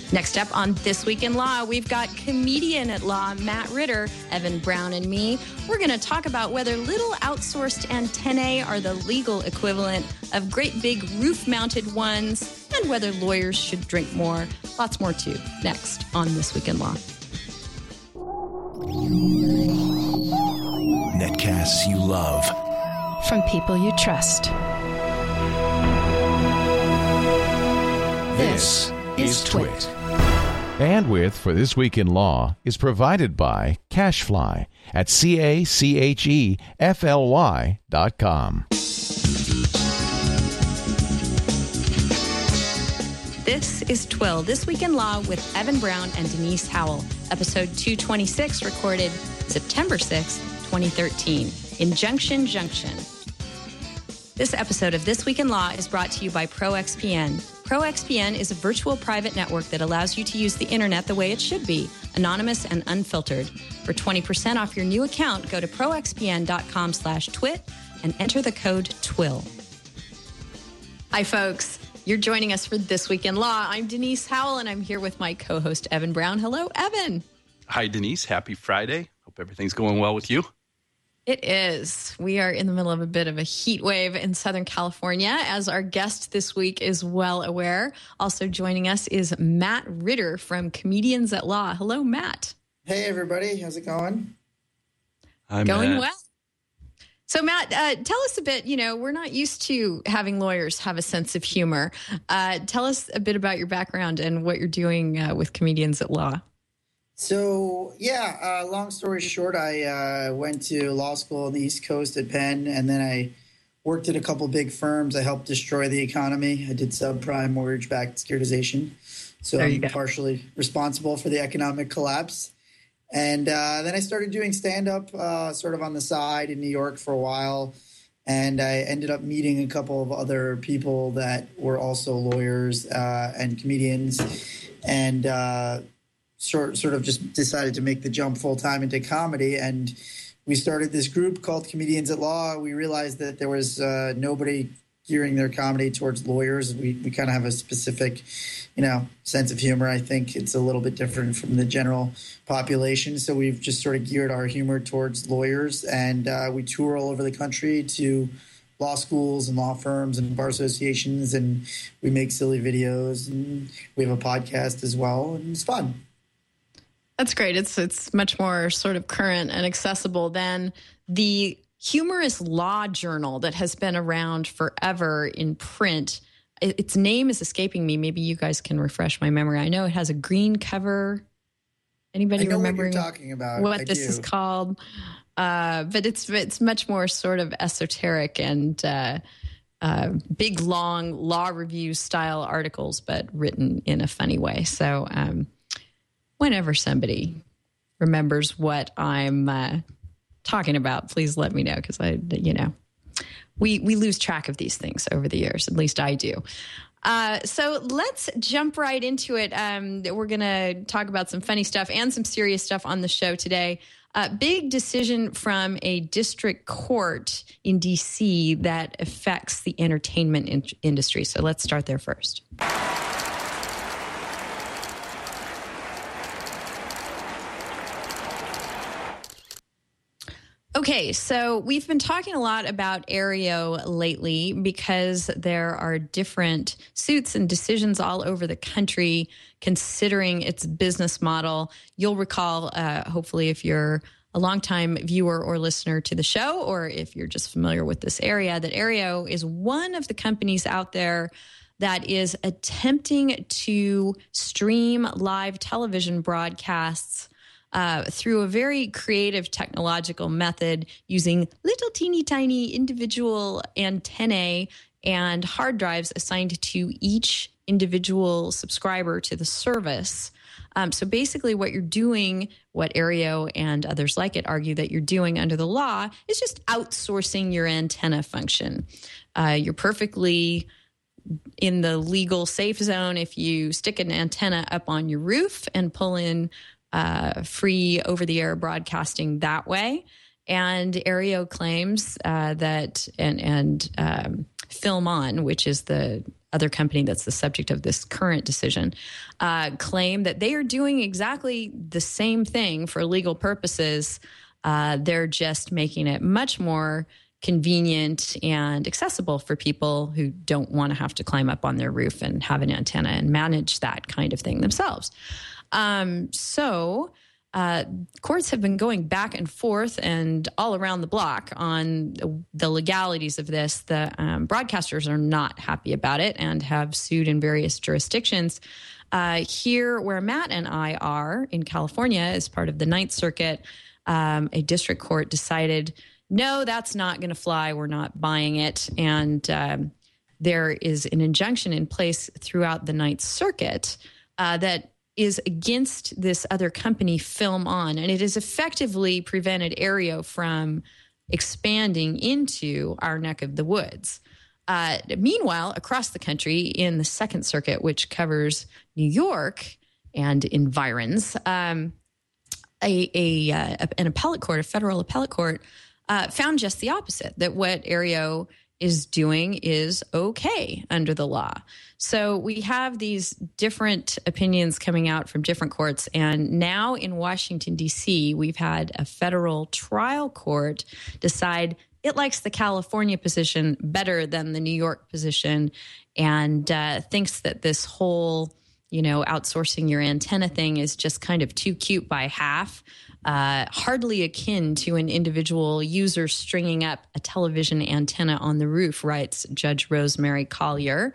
Next up on This Week in Law, we've got comedian at law Matt Ritter, Evan Brown, and me. We're going to talk about whether little outsourced antennae are the legal equivalent of great big roof-mounted ones and whether lawyers should drink more. Lots more, too, next on This Week in Law. Netcasts you love. From people you trust. This is Twit. Bandwidth for This Week in Law is provided by CacheFly at CacheFly.com. This is Twill, This Week in Law with Evan Brown and Denise Howell. Episode 226, recorded September 6, 2013. Injunction Junction. This episode of This Week in Law is brought to you by ProXPN. ProXPN is a virtual private network that allows you to use the internet the way it should be, anonymous and unfiltered. For 20% off your new account, go to proxpn.com/twit and enter the code TWILL. Hi, folks. You're joining us for This Week in Law. I'm Denise Howell, and I'm here with my co-host, Evan Brown. Hello, Evan. Hi, Denise. Happy Friday. Hope everything's going well with you. It is. We are in the middle of a bit of a heat wave in Southern California, as our guest this week is well aware. Also joining us is Matt Ritter from Comedians at Law. Hello, Matt. Hey, everybody. How's it going? Going well. So, Matt, tell us a bit. You know, we're not used to having lawyers have a sense of humor. Tell us a bit about your background and what you're doing with Comedians at Law. So, long story short, I went to law school on the East Coast at Penn, and then I worked at a couple big firms. I helped destroy the economy. I did subprime mortgage-backed securitization. So I'm partially responsible for the economic collapse. And then I started doing stand-up sort of on the side in New York for a while. And I ended up meeting a couple of other people that were also lawyers and comedians. And sort of just decided to make the jump full-time into comedy. And we started this group called Comedians at Law. We realized that there was nobody gearing their comedy towards lawyers. We kind of have a specific, sense of humor. I think it's a little bit different from the general population. So we've just sort of geared our humor towards lawyers. And we tour all over the country to law schools and law firms and bar associations. And we make silly videos. And we have a podcast as well. And it's fun. That's great. It's much more sort of current and accessible than the humorous law journal that has been around forever in print. Its name is escaping me. Maybe you guys can refresh my memory. I know it has a green cover. Anybody remembering what you're talking about? What this is called? But it's much more sort of esoteric and big, long law review style articles, but written in a funny way. So whenever somebody remembers what I'm talking about, please let me know, because we lose track of these things over the years. At least I do. So let's jump right into it. We're going to talk about some funny stuff and some serious stuff on the show today. Big decision from a district court in D.C. that affects the entertainment industry. So let's start there first. Okay, so we've been talking a lot about Aereo lately because there are different suits and decisions all over the country considering its business model. You'll recall, hopefully, if you're a longtime viewer or listener to the show, or if you're just familiar with this area, that Aereo is one of the companies out there that is attempting to stream live television broadcasts through a very creative technological method using little teeny tiny individual antennae and hard drives assigned to each individual subscriber to the service. So basically what you're doing, what Aereo and others like it argue that you're doing under the law, is just outsourcing your antenna function. You're perfectly in the legal safe zone if you stick an antenna up on your roof and pull in free over-the-air broadcasting that way. And Aereo claims that, and Film On, which is the other company that's the subject of this current decision, claim that they are doing exactly the same thing for legal purposes. They're just making it much more convenient and accessible for people who don't want to have to climb up on their roof and have an antenna and manage that kind of thing themselves. Courts have been going back and forth and all around the block on the legalities of this. The broadcasters are not happy about it and have sued in various jurisdictions. Here, where Matt and I are in California, as part of the Ninth Circuit, a district court decided, no, that's not going to fly. We're not buying it. And there is an injunction in place throughout the Ninth Circuit that is against this other company, Film On, and it has effectively prevented Aereo from expanding into our neck of the woods. Meanwhile, across the country in the Second Circuit, which covers New York and environs, an appellate court, a federal appellate court, found just the opposite, that what Aereo is doing is okay under the law. So we have these different opinions coming out from different courts. And now in Washington, D.C., we've had a federal trial court decide it likes the California position better than the New York position, and thinks that this whole, outsourcing your antenna thing is just kind of too cute by half. Hardly akin to an individual user stringing up a television antenna on the roof, writes Judge Rosemary Collier,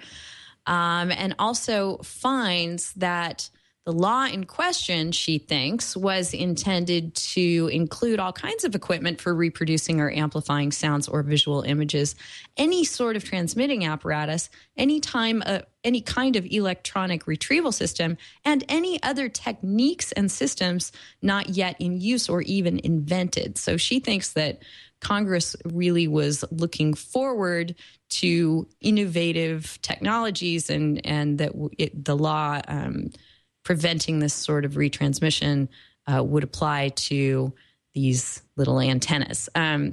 and also finds that the law in question, she thinks, was intended to include all kinds of equipment for reproducing or amplifying sounds or visual images, any sort of transmitting apparatus, any kind of electronic retrieval system, and any other techniques and systems not yet in use or even invented. So she thinks that Congress really was looking forward to innovative technologies and that the law preventing this sort of retransmission would apply to these little antennas.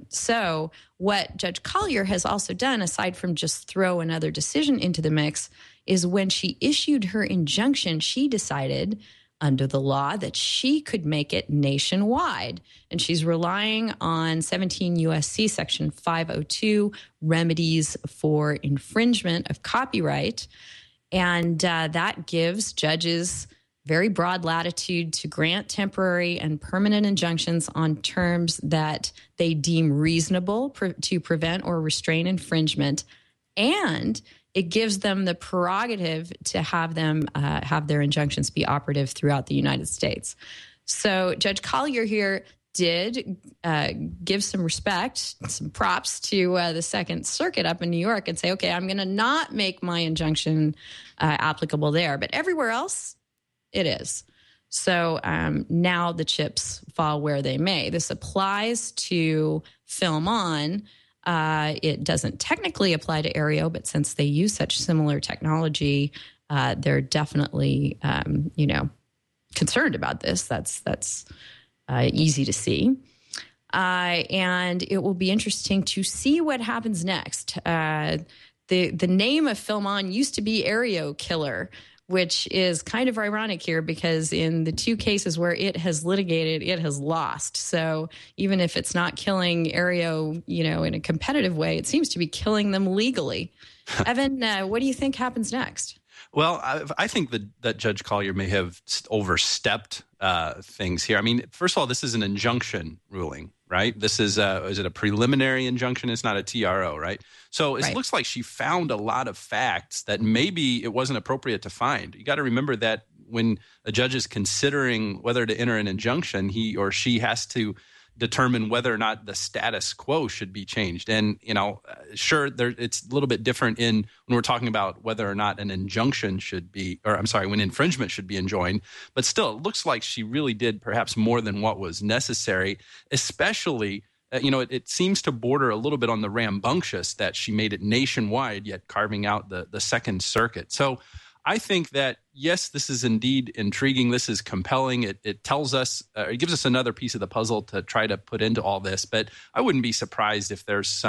So what Judge Collier has also done, aside from just throw another decision into the mix, is when she issued her injunction, she decided under the law that she could make it nationwide. And she's relying on 17 U.S.C. Section 502, remedies for infringement of copyright. And that gives judges very broad latitude to grant temporary and permanent injunctions on terms that they deem reasonable to prevent or restrain infringement. And it gives them the prerogative to have them have their injunctions be operative throughout the United States. So Judge Collier here did give some respect, some props to the Second Circuit up in New York and say, okay, I'm going to not make my injunction applicable there. But everywhere else, it is. So now the chips fall where they may. This applies to Film On. It doesn't technically apply to Aereo, but since they use such similar technology, they're definitely, concerned about this. That's easy to see. And it will be interesting to see what happens next. The name of Film On used to be Aereo Killer, which is kind of ironic here because in the two cases where it has litigated, it has lost. So even if it's not killing Aereo, in a competitive way, it seems to be killing them legally. Evan, what do you think happens next? Well, I think that Judge Collier may have overstepped things here. I mean, first of all, this is an injunction ruling, right? This is it a preliminary injunction? It's not a TRO, right? So it looks like she found a lot of facts that maybe it wasn't appropriate to find. You got to remember that when a judge is considering whether to enter an injunction, he or she has to determine whether or not the status quo should be changed. And, sure, it's a little bit different when we're talking about whether or not an injunction should be, when infringement should be enjoined. But still, it looks like she really did perhaps more than what was necessary, especially, it seems to border a little bit on the rambunctious that she made it nationwide, yet carving out the Second Circuit. So I think that, yes, this is indeed intriguing. This is compelling. It tells us, it gives us another piece of the puzzle to try to put into all this. But I wouldn't be surprised if there's some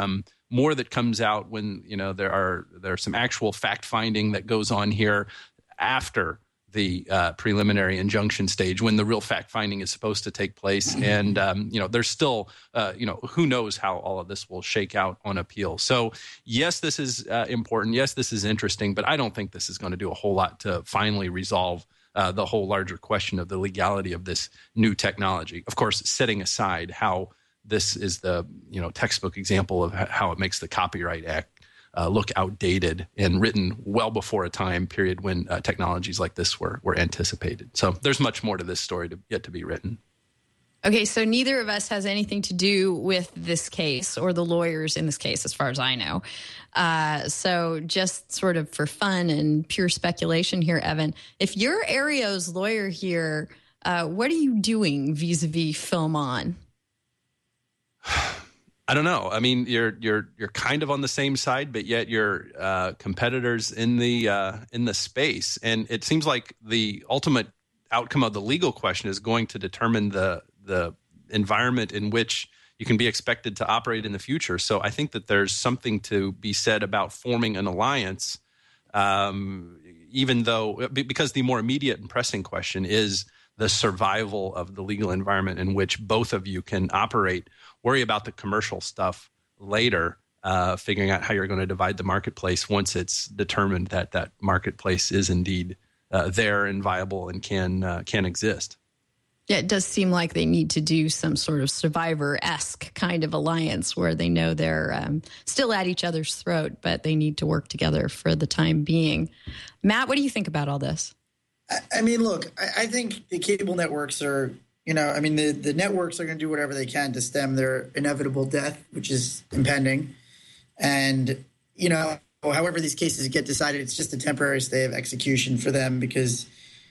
more that comes out when, there are some actual fact finding that goes on here after the preliminary injunction stage, when the real fact finding is supposed to take place. And, there's still, who knows how all of this will shake out on appeal. So yes, this is important. Yes, this is interesting, but I don't think this is going to do a whole lot to finally resolve the whole larger question of the legality of this new technology. Of course, setting aside how this is the, textbook example of how it makes the Copyright Act look outdated and written well before a time period when technologies like this were anticipated. So there's much more to this story yet to be written. Okay, so neither of us has anything to do with this case or the lawyers in this case, as far as I know. So just sort of for fun and pure speculation here, Evan, if you're Aereo's lawyer here, what are you doing vis-a-vis Film On? I don't know. I mean, you're kind of on the same side, but yet you're competitors in the space, and it seems like the ultimate outcome of the legal question is going to determine the environment in which you can be expected to operate in the future. So I think that there's something to be said about forming an alliance, even though because the more immediate and pressing question is the survival of the legal environment in which both of you can operate. Worry about the commercial stuff later, figuring out how you're going to divide the marketplace once it's determined that that marketplace is indeed there and viable and can exist. Yeah, it does seem like they need to do some sort of Survivor-esque kind of alliance where they know they're still at each other's throat, but they need to work together for the time being. Matt, what do you think about all this? I mean, look, I think the cable networks are, the networks are going to do whatever they can to stem their inevitable death, which is impending. And, however these cases get decided, it's just a temporary stay of execution for them because,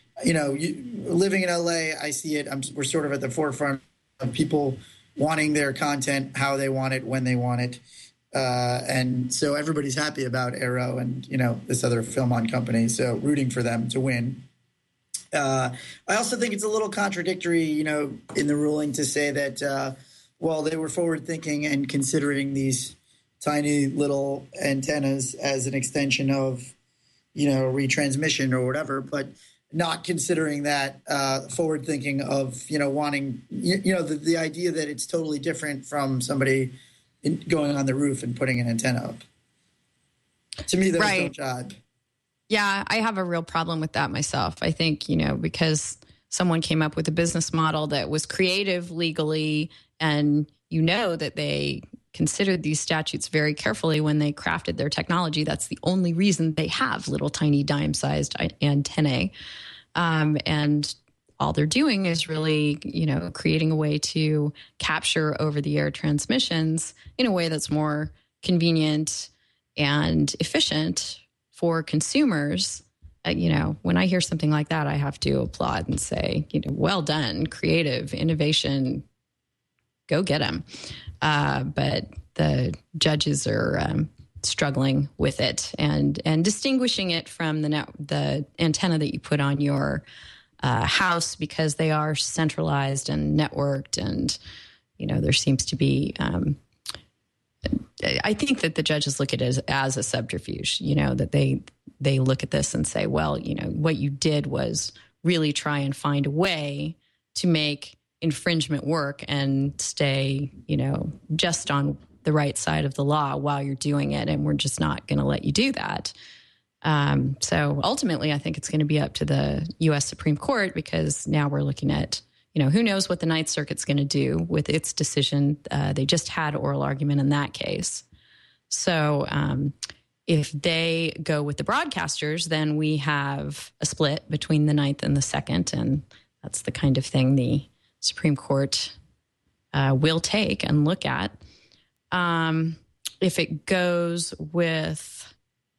living in LA, I see it. We're sort of at the forefront of people wanting their content, how they want it, when they want it. And so everybody's happy about Aereo and, this other Film On company. So rooting for them to win. I also think it's a little contradictory, in the ruling to say that, they were forward thinking and considering these tiny little antennas as an extension of, retransmission or whatever, but not considering that forward thinking of, wanting, the idea that it's totally different from somebody going on the roof and putting an antenna up. To me, those don't jibe. Yeah, I have a real problem with that myself. I think, because someone came up with a business model that was creative legally, and that they considered these statutes very carefully when they crafted their technology. That's the only reason they have little tiny dime-sized antennae. And all they're doing is really, creating a way to capture over-the-air transmissions in a way that's more convenient and efficient for consumers. When I hear something like that, I have to applaud and say, well done, creative, innovation, go get them. But the judges are struggling with it and distinguishing it from the antenna that you put on your house because they are centralized and networked, and there seems to be. I think that the judges look at it as a subterfuge, that they look at this and say, well, what you did was really try and find a way to make infringement work and stay, just on the right side of the law while you're doing it. And we're just not going to let you do that. So ultimately, I think it's going to be up to the U.S. Supreme Court, because now we're looking at, who knows what the Ninth Circuit's going to do with its decision. They just had oral argument in that case. So if they go with the broadcasters, then we have a split between the Ninth and the Second. And that's the kind of thing the Supreme Court will take and look at. If it goes with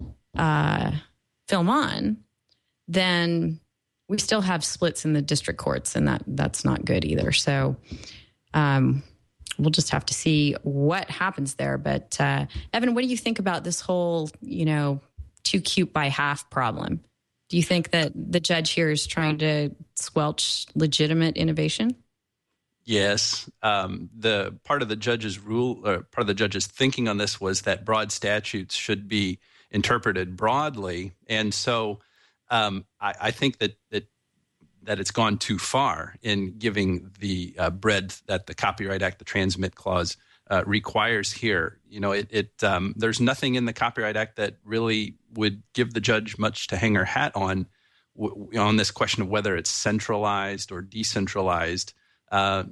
Film On, then we still have splits in the district courts, and that's not good either. So we'll just have to see what happens there. But Evan, what do you think about this whole, too cute by half problem? Do you think that the judge here is trying to squelch legitimate innovation? Yes. The part of the judge's rule, or part of the judge's thinking on this was that broad statutes should be interpreted broadly. And so I think that it's gone too far in giving the breadth that the Copyright Act, the transmit clause, requires here. There's nothing in the Copyright Act that really would give the judge much to hang her hat on this question of whether it's centralized or decentralized. I'm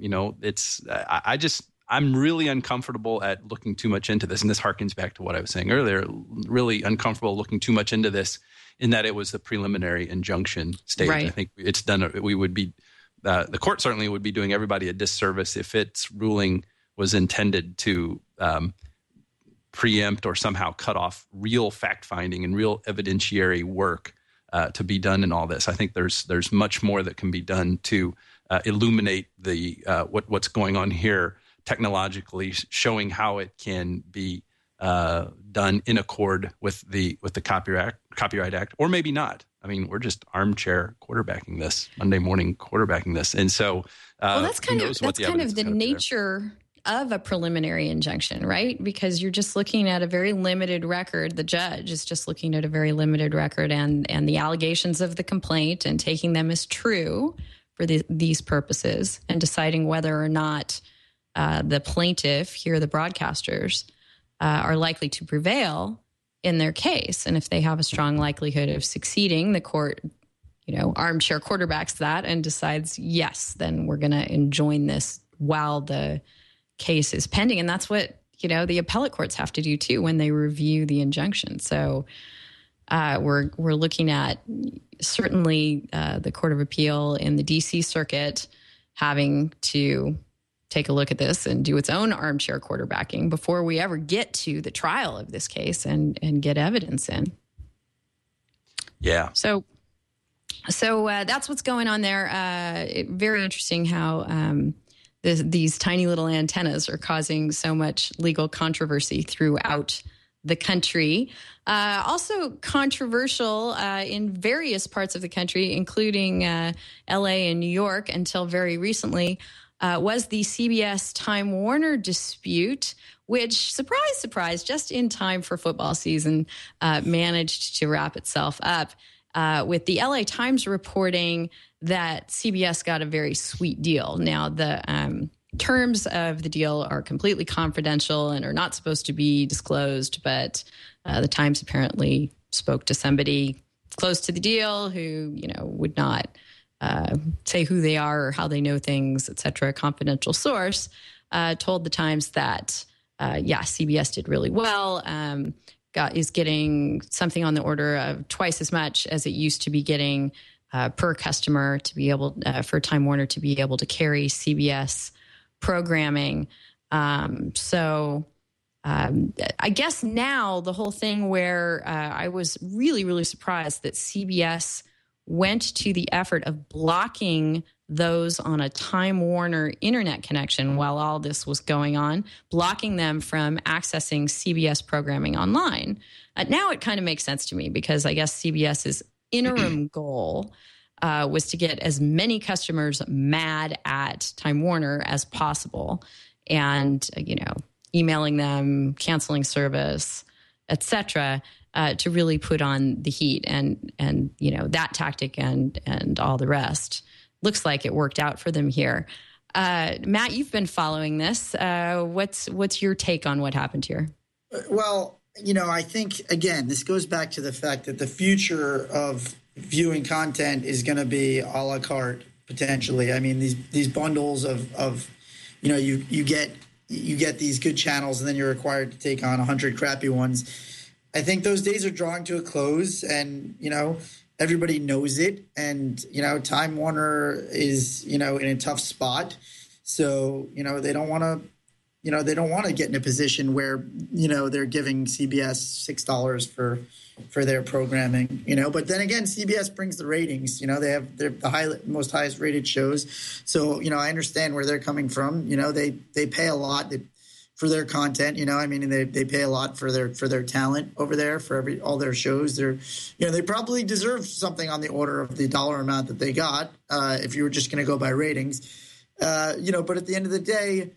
really uncomfortable at looking too much into this, and this harkens back to what I was saying earlier. Really uncomfortable looking too much into this, in that it was the preliminary injunction stage. Right. I think it's done. We would be the court certainly would be doing everybody a disservice if its ruling was intended to preempt or somehow cut off real fact finding and real evidentiary work to be done in all this. I think there's much more that can be done to illuminate the what's going on here technologically, showing how it can be done in accord with the Copyright Act, or maybe not. I mean, we're just armchair quarterbacking this, Monday morning quarterbacking this, and so that's kind of the nature of a preliminary injunction, right? Because you're just looking at a very limited record. The judge is just looking at a very limited record and the allegations of the complaint and taking them as true for these purposes and deciding whether or not the plaintiff, here the broadcasters, are likely to prevail in their case. And if they have a strong likelihood of succeeding, the court, armchair quarterbacks that and decides, yes, then we're going to enjoin this while the case is pending. And that's what, the appellate courts have to do too when they review the injunction. So we're looking at certainly the Court of Appeal in the D.C. Circuit having to take a look at this and do its own armchair quarterbacking before we ever get to the trial of this case and get evidence in. Yeah. So that's what's going on there. Very interesting how these tiny little antennas are causing so much legal controversy throughout the country. Also controversial in various parts of the country, including LA and New York until very recently, was the CBS Time Warner dispute, which, surprise, surprise, just in time for football season, managed to wrap itself up with the LA Times reporting that CBS got a very sweet deal. Now, the terms of the deal are completely confidential and are not supposed to be disclosed, but the Times apparently spoke to somebody close to the deal who, would not say who they are or how they know things, et cetera. A confidential source told the Times that, CBS did really well, is getting something on the order of twice as much as it used to be getting per customer to be able, for Time Warner to be able to carry CBS programming. So I guess now the whole thing where I was really, really surprised that CBS went to the effort of blocking those on a Time Warner internet connection while all this was going on, blocking them from accessing CBS programming online. Now it kind of makes sense to me because I guess CBS's interim goal was to get as many customers mad at Time Warner as possible and, emailing them, canceling service, et cetera, to really put on the heat and that tactic and all the rest. Looks like it worked out for them here. Matt, you've been following this. What's your take on what happened here? Well, I think, again, this goes back to the fact that the future of viewing content is going to be a la carte potentially. I mean, these bundles of you get these good channels and then you're required to take on 100 crappy ones. I think those days are drawing to a close, and everybody knows it, and Time Warner is in a tough spot, so they don't want to get in a position where they're giving CBS $6 for their programming, but then again, CBS brings the ratings. They have the most highest rated shows, so I understand where they're coming from. They pay a lot for their content, they pay a lot for their talent over there for all their shows. They probably deserve something on the order of the dollar amount that they got if you were just going to go by ratings. But at the end of the day,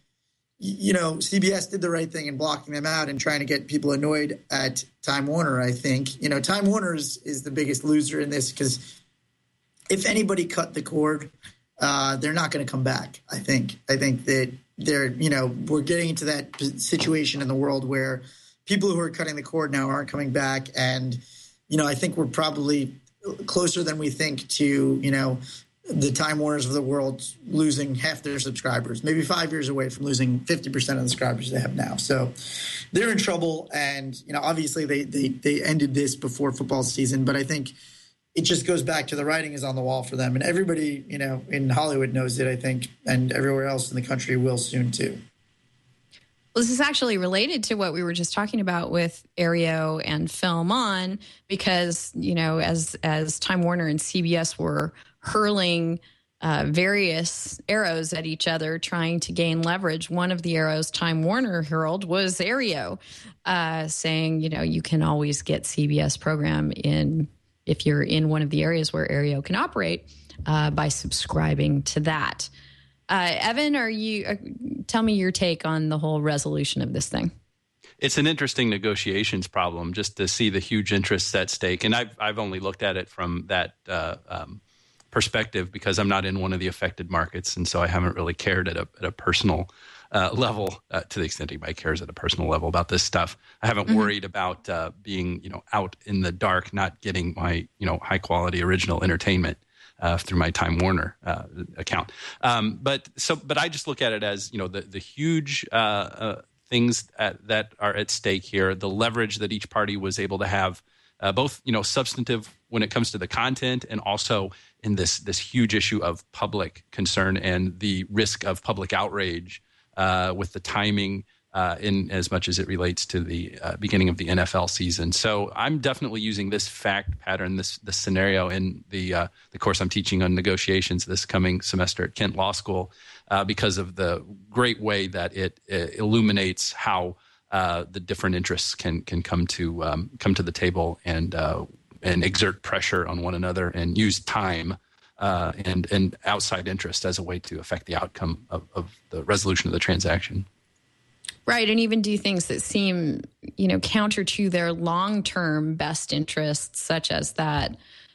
CBS did the right thing in blocking them out and trying to get people annoyed at Time Warner, I think. Time Warner is the biggest loser in this because if anybody cut the cord, they're not going to come back, I think. I think that we're getting into that situation in the world where people who are cutting the cord now aren't coming back. And, I think we're probably closer than we think to, the Time Warners of the world losing half their subscribers, maybe 5 years away from losing 50% of the subscribers they have now. So they're in trouble. And, obviously they ended this before football season, but I think it just goes back to the writing is on the wall for them. And everybody, in Hollywood knows it, I think, and everywhere else in the country will soon too. Well, this is actually related to what we were just talking about with Aereo and Film On, because, as Time Warner and CBS were hurling various arrows at each other, trying to gain leverage, one of the arrows Time Warner hurled was Aereo, saying, you can always get CBS program if you're in one of the areas where Aereo can operate by subscribing to that. Evan, tell me your take on the whole resolution of this thing. It's an interesting negotiations problem just to see the huge interests at stake. And I've only looked at it from that perspective because I'm not in one of the affected markets. And so I haven't really cared at a personal level to the extent anybody cares at a personal level about this stuff. I haven't worried about being, out in the dark, not getting my, high quality original entertainment through my Time Warner account. But I just look at it as, the huge things that are at stake here, the leverage that each party was able to have, both, substantive when it comes to the content and also in this huge issue of public concern and the risk of public outrage with the timing in as much as it relates to the beginning of the NFL season. So I'm definitely using this fact pattern, this scenario in the course I'm teaching on negotiations this coming semester at Kent Law School because of the great way that it illuminates how the different interests can come to the table and exert pressure on one another and use time and outside interest as a way to affect the outcome of the resolution of the transaction. Right, and even do things that seem, counter to their long-term best interests, such as that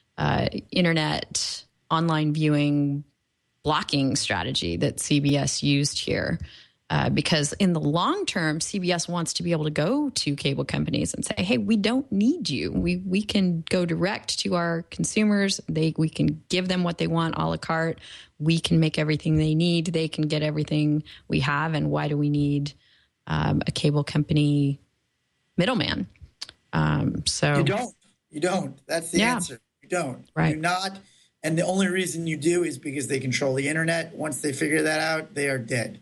internet online viewing blocking strategy that CBS used here. Because in the long term, CBS wants to be able to go to cable companies and say, hey, we don't need you. We can go direct to our consumers. We can give them what they want a la carte. We can make everything they need. They can get everything we have. And why do we need a cable company middleman? So You don't. That's the answer. You don't. Right. You're not. And the only reason you do is because they control the internet. Once they figure that out, they are dead.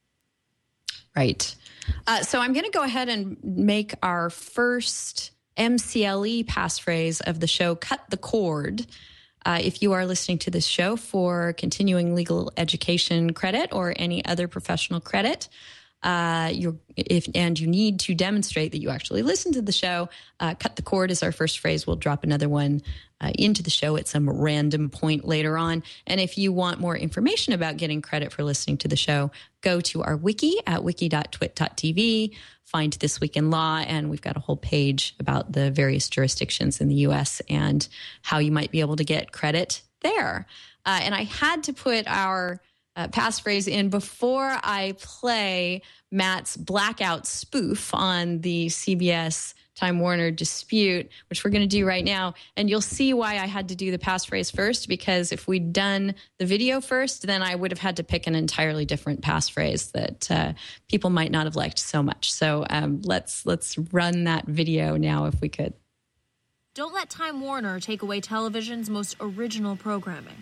Right. So I'm going to go ahead and make our first MCLE passphrase of the show, Cut the Cord. If you are listening to this show for continuing legal education credit or any other professional credit, and you need to demonstrate that you actually listen to the show, Cut the Cord is our first phrase. We'll drop another one into the show at some random point later on. And if you want more information about getting credit for listening to the show, go to our wiki at wiki.twit.tv, find This Week in Law, and we've got a whole page about the various jurisdictions in the U.S. and how you might be able to get credit there. And I had to put our passphrase in before I play Matt's blackout spoof on the CBS Time Warner dispute, which we're going to do right now. And you'll see why I had to do the passphrase first, because if we'd done the video first, then I would have had to pick an entirely different passphrase that people might not have liked so much. So let's run that video now if we could. Don't let Time Warner take away television's most original programming.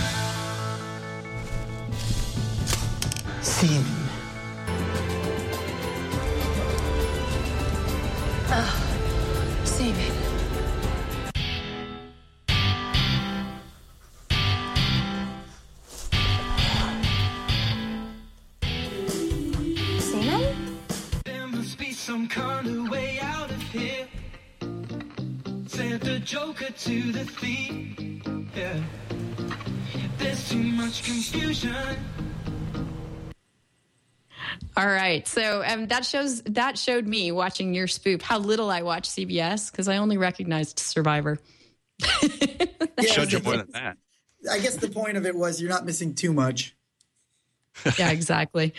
Semen. Semen. Semen? There must be some kind of way out of here. Sent the Joker to the thief. Yeah. There's too much confusion. All right. So that showed me watching your spoof how little I watch CBS because I only recognized Survivor. Yeah, showed you more than that. I guess the point of it was you're not missing too much. Yeah, exactly.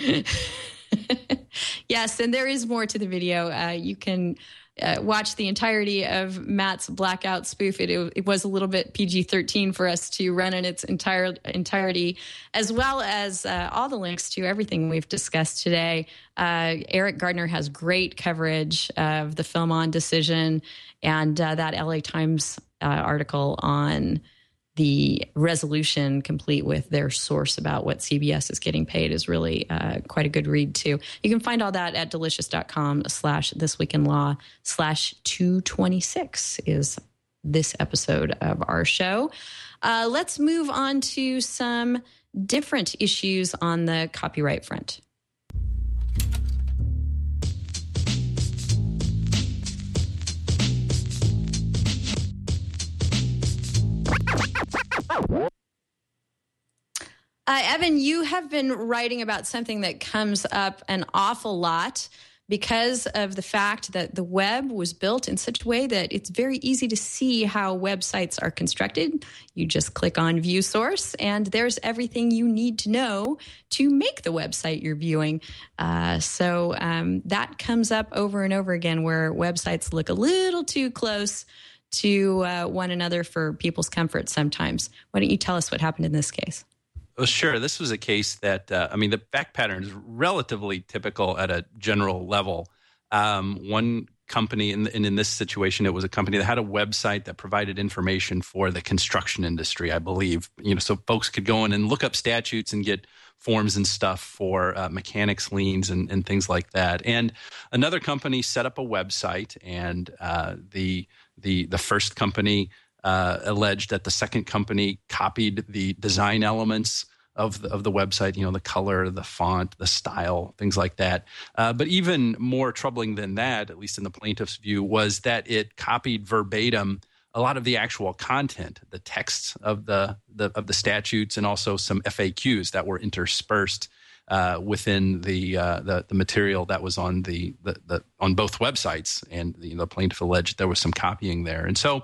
Yes, and there is more to the video. You can watch the entirety of Matt's blackout spoof. It was a little bit PG-13 for us to run in its entirety, as well as all the links to everything we've discussed today. Eric Gardner has great coverage of the Film On decision and that LA Times article on the resolution, complete with their source about what CBS is getting paid, is really quite a good read, too. You can find all that at delicious.com/thisweekinlaw/226 is this episode of our show. Let's move on to some different issues on the copyright front. Evan, you have been writing about something that comes up an awful lot because of the fact that the web was built in such a way that it's very easy to see how websites are constructed. You just click on View Source, and there's everything you need to know to make the website you're viewing. So that comes up over and over again, where websites look a little too close to one another for people's comfort sometimes. Why don't you tell us what happened in this case? Well, sure. This was a case that, the fact pattern is relatively typical at a general level. One company, and in this situation, it was a company that had a website that provided information for the construction industry, I believe. So folks could go in and look up statutes and get forms and stuff for mechanics liens and things like that. And another company set up a website, and the first company alleged that the second company copied the design elements of the website, the color, the font, the style, things like that. But even more troubling than that, at least in the plaintiff's view, was that it copied verbatim a lot of the actual content, the texts of the statutes, and also some FAQs that were interspersed within the material that was on the on both websites. And the plaintiff alleged there was some copying there, and so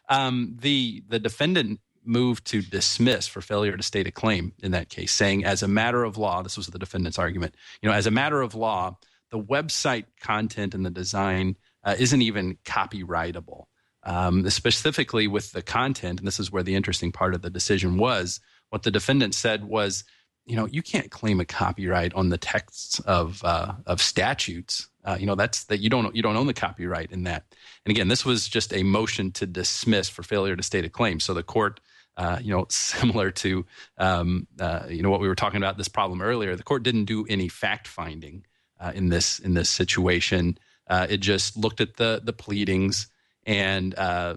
the defendant moved to dismiss for failure to state a claim in that case, saying, as a matter of law, this was the defendant's argument, as a matter of law, the website content and the design isn't even copyrightable. Specifically with the content, and this is where the interesting part of the decision was, what the defendant said was, you can't claim a copyright on the texts of statutes. That's that you don't own the copyright in that. And again, this was just a motion to dismiss for failure to state a claim. So the court, similar to what we were talking about this problem earlier, the court didn't do any fact finding in this situation. It just looked at the pleadings and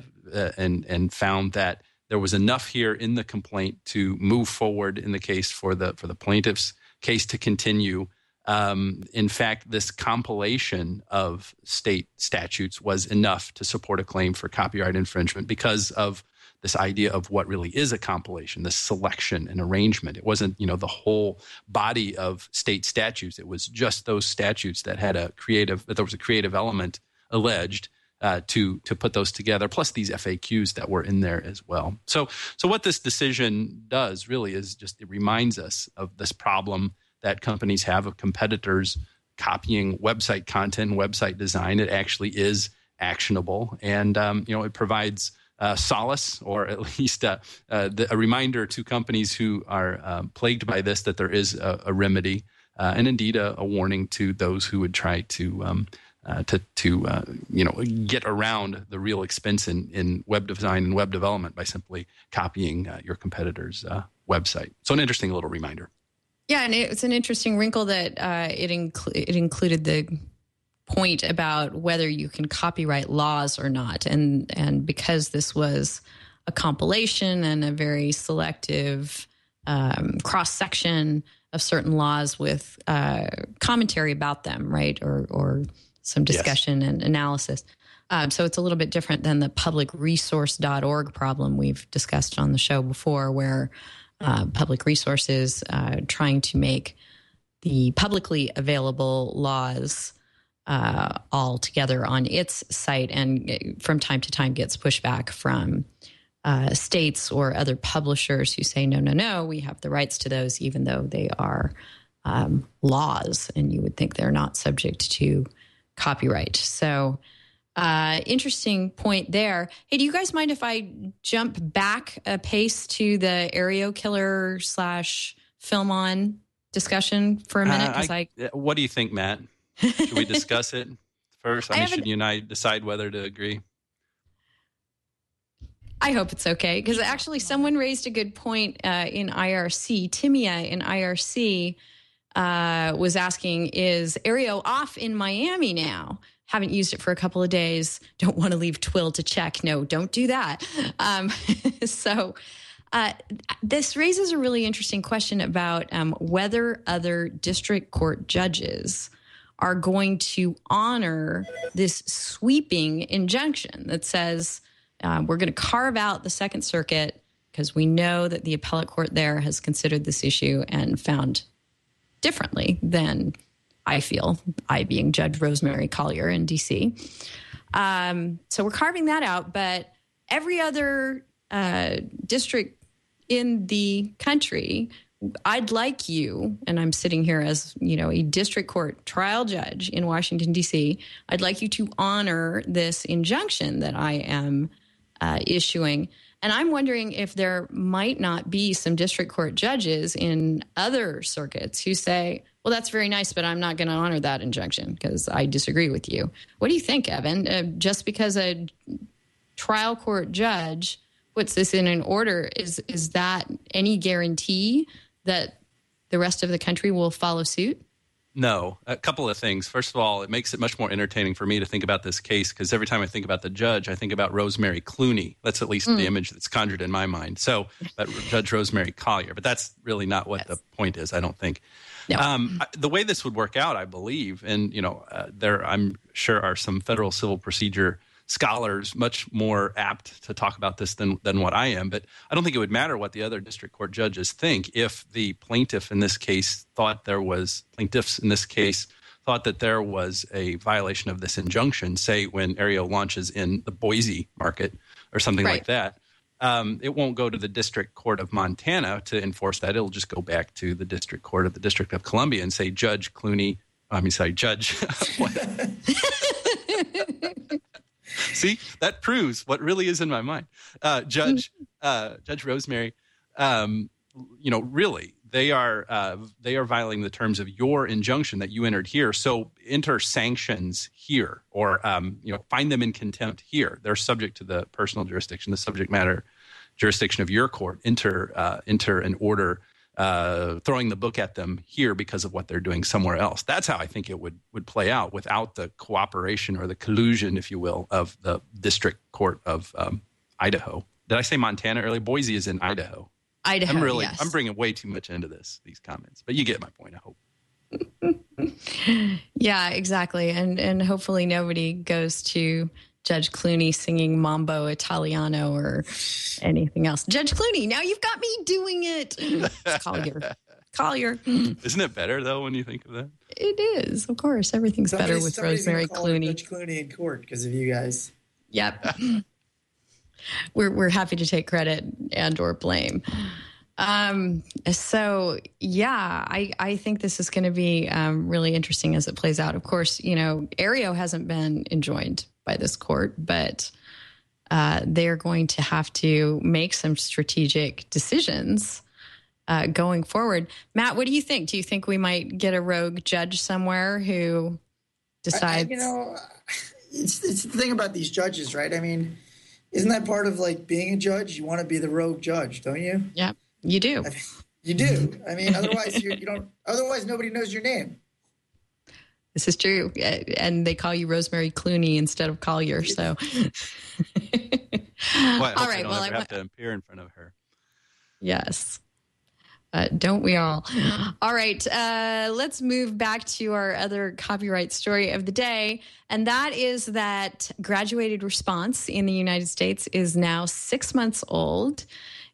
found that there was enough here in the complaint to move forward in the case for the plaintiff's case to continue. In fact, this compilation of state statutes was enough to support a claim for copyright infringement because of this idea of what really is a compilation, this selection and arrangement. It wasn't, the whole body of state statutes. It was just those statutes that had that there was a creative element alleged to put those together, plus these FAQs that were in there as well. So what this decision does really is just, it reminds us of this problem that companies have of competitors copying website content and website design. It actually is actionable, and it provides solace, or at least a reminder to companies who are plagued by this that there is a remedy, and indeed a warning to those who would try to get around the real expense in web design and web development by simply copying your competitor's website. So an interesting little reminder. Yeah, and it's an interesting wrinkle that it included the point about whether you can copyright laws or not, and because this was a compilation and a very selective cross section of certain laws with commentary about them, right, or some discussion and analysis. So it's a little bit different than the publicresource.org problem we've discussed on the show before, where public resources trying to make the publicly available laws all together on its site, and from time to time gets pushback from states or other publishers who say, no, we have the rights to those, even though they are laws, and you would think they're not subject to copyright. So interesting point there. Hey, do you guys mind if I jump back a pace to the Aereo Killer / Film On discussion for a minute? What do you think, Matt? Should we discuss it first? Should you and I decide whether to agree? I hope it's okay, because actually someone raised a good point in IRC. Timia in IRC was asking, is Aereo off in Miami now? Haven't used it for a couple of days. Don't want to leave Twill to check. No, don't do that. This raises a really interesting question about whether other district court judges are going to honor this sweeping injunction that says we're going to carve out the Second Circuit because we know that the appellate court there has considered this issue and found differently than I feel, I being Judge Rosemary Collier in D.C. So we're carving that out, but every other district in the country, I'd like you, and I'm sitting here as, a district court trial judge in Washington, D.C., I'd like you to honor this injunction that I am issuing. And I'm wondering if there might not be some district court judges in other circuits who say, well, that's very nice, but I'm not going to honor that injunction because I disagree with you. What do you think, Evan? Just because a trial court judge puts this in an order, is that any guarantee that the rest of the country will follow suit? No. A couple of things. First of all, it makes it much more entertaining for me to think about this case because every time I think about the judge, I think about Rosemary Clooney. That's at least the image that's conjured in my mind. So Judge Rosemary Collier. But that's really not what the point is, I don't think. No. The way this would work out, I believe, and there I'm sure are some federal civil procedure scholars much more apt to talk about this than what I am, but I don't think it would matter what the other district court judges think if the plaintiffs in this case thought that there was a violation of this injunction, say when Aereo launches in the Boise market or something like that. It won't go to the District Court of Montana to enforce that. It'll just go back to the District Court of the District of Columbia and say, Judge. See, that proves what really is in my mind. Judge Rosemary, really, they are violating the terms of your injunction that you entered here. So enter sanctions here, or find them in contempt here. They're subject to the personal jurisdiction, the subject matter jurisdiction of your court. Enter an order throwing the book at them here because of what they're doing somewhere else. That's how I think it would play out without the cooperation or the collusion, if you will, of the District Court of Idaho. Did I say Montana earlier? Boise is in Idaho. Yes. I'm bringing way too much into these comments, but you get my point, I hope. Yeah, exactly. And hopefully nobody goes to Judge Clooney singing Mambo Italiano or anything else. Judge Clooney, now you've got me doing it. Collier. Isn't it better, though, when you think of that? It is, of course. Everything's better with Rosemary Clooney. Judge Clooney in court because of you guys. Yep. We're happy to take credit and or blame. So, yeah, I think this is going to be really interesting as it plays out. Of course, Aereo hasn't been enjoined by this court, but they're going to have to make some strategic decisions going forward. Matt, what do you think? Do you think we might get a rogue judge somewhere who decides? It's the thing about these judges, right? I mean, isn't that part of like being a judge? You want to be the rogue judge, don't you? Yeah, you do. You do. I mean, otherwise you don't. Otherwise, nobody knows your name. This is true, and they call you Rosemary Clooney instead of Collier. So, all right. Well, I have to appear in front of her. Yes. Don't we all? All right. Let's move back to our other copyright story of the day. And that is that graduated response in the United States is now 6 months old.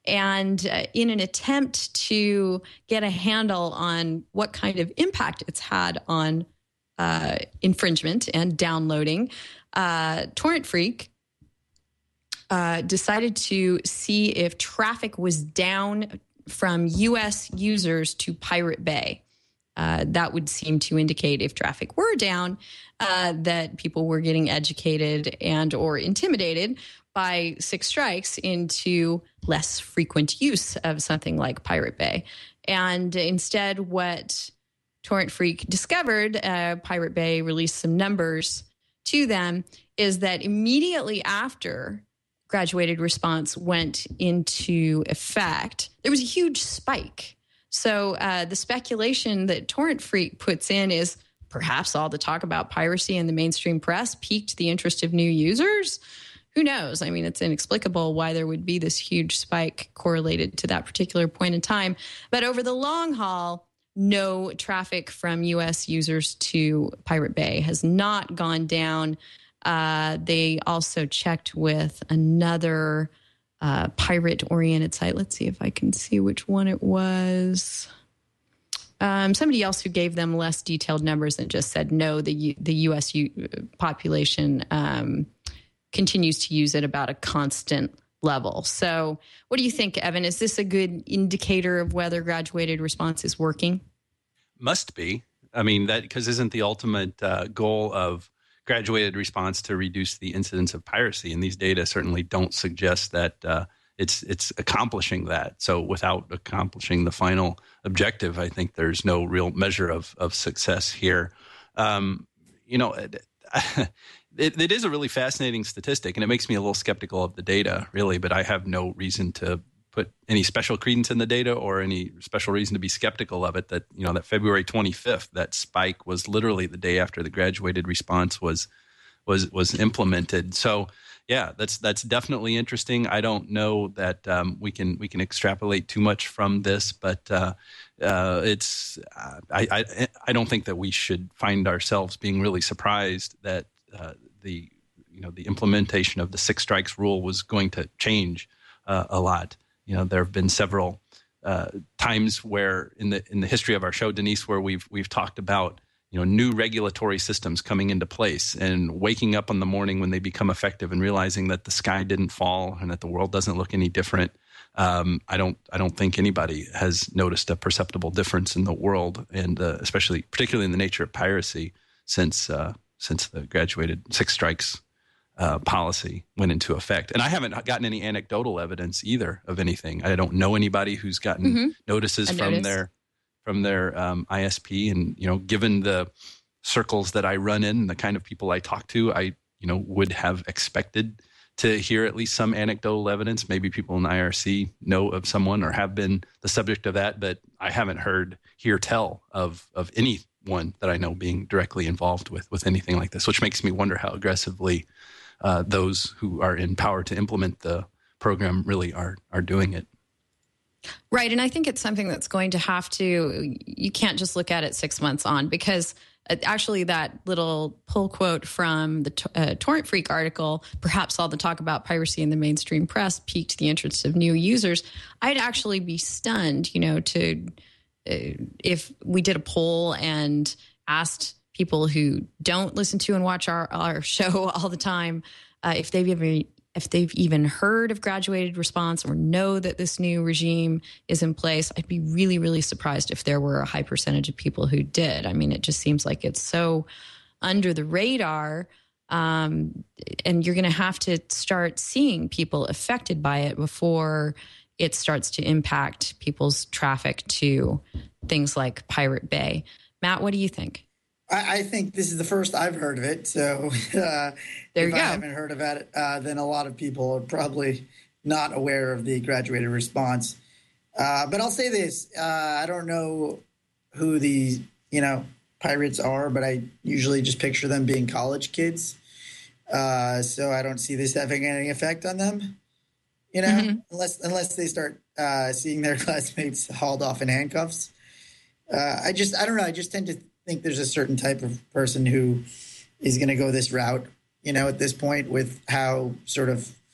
And in an attempt to get a handle on what kind of impact it's had on infringement and downloading, Torrent Freak decided to see if traffic was down from U.S. users to Pirate Bay. That would seem to indicate if traffic were down, that people were getting educated and or intimidated by Six Strikes into less frequent use of something like Pirate Bay. And instead, what Torrent Freak discovered, Pirate Bay released some numbers to them, is that immediately after graduated response went into effect, there was a huge spike. So the speculation that Torrent Freak puts in is perhaps all the talk about piracy in the mainstream press piqued the interest of new users. Who knows? I mean, it's inexplicable why there would be this huge spike correlated to that particular point in time. But over the long haul, no traffic from U.S. users to Pirate Bay has not gone down. They also checked with another pirate-oriented site. Let's see if I can see which one it was. Somebody else who gave them less detailed numbers and just said, no, the U.S. population continues to use it about a constant level. So what do you think, Evan? Is this a good indicator of whether graduated response is working? Must be. I mean, that because isn't the ultimate goal of graduated response to reduce the incidence of piracy? And these data certainly don't suggest that it's accomplishing that. So without accomplishing the final objective, I think there's no real measure of success here. It is a really fascinating statistic, and it makes me a little skeptical of the data, really, but I have no reason to put any special credence in the data or any special reason to be skeptical of it. That, that February 25th, that spike was literally the day after the graduated response was implemented. So yeah, that's definitely interesting. I don't know that we can extrapolate too much from this, but it's I don't think that we should find ourselves being really surprised that the implementation of the Six Strikes rule was going to change a lot. There have been several times where in the history of our show, Denise, where we've talked about new regulatory systems coming into place and waking up in the morning when they become effective and realizing that the sky didn't fall and that the world doesn't look any different. I don't think anybody has noticed a perceptible difference in the world, and particularly in the nature of piracy since the graduated Six Strikes policy went into effect. And I haven't gotten any anecdotal evidence either of anything. I don't know anybody who's gotten notices from their ISP. And, given the circles that I run in, the kind of people I talk to, I, would have expected to hear at least some anecdotal evidence. Maybe people in IRC know of someone or have been the subject of that, but I haven't hear tell of anyone that I know being directly involved with anything like this, which makes me wonder how aggressively those who are in power to implement the program really are doing it. Right. And I think it's something that's going to you can't just look at it 6 months on, because actually that little pull quote from the Torrent Freak article, perhaps all the talk about piracy in the mainstream press piqued the interest of new users. I'd actually be stunned, if we did a poll and asked people who don't listen to and watch our show all the time, if they've even heard of graduated response or know that this new regime is in place. I'd be really, really surprised if there were a high percentage of people who did. I mean, it just seems like it's so under the radar, and you're going to have to start seeing people affected by it before it starts to impact people's traffic to things like Pirate Bay. Matt, what do you think? I think this is the first I've heard of it. So there you go. I haven't heard about it, then a lot of people are probably not aware of the graduated response. But I'll say this. I don't know who the, pirates are, but I usually just picture them being college kids. So I don't see this having any effect on them, unless they start seeing their classmates hauled off in handcuffs. I don't know. I just tend to think there's a certain type of person who is going to go this route, at this point, with how sort of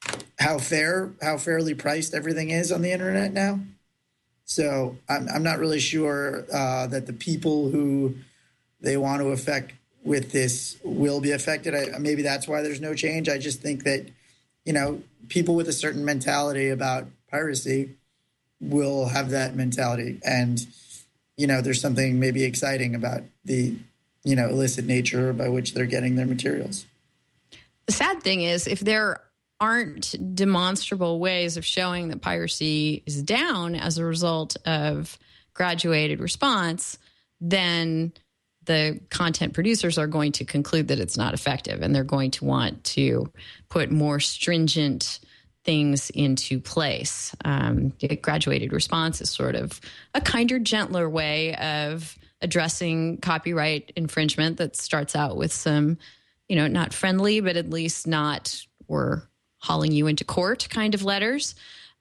how fairly priced everything is on the internet now. So I'm not really sure that the people who they want to affect with this will be affected. Maybe that's why there's no change. I just think that, people with a certain mentality about piracy will have that mentality. And, there's something maybe exciting about the, illicit nature by which they're getting their materials. The sad thing is, if there aren't demonstrable ways of showing that piracy is down as a result of graduated response, then the content producers are going to conclude that it's not effective, and they're going to want to put more stringent things into place. Graduated response is sort of a kinder, gentler way of addressing copyright infringement that starts out with some, not friendly, but at least not, we're hauling you into court kind of letters,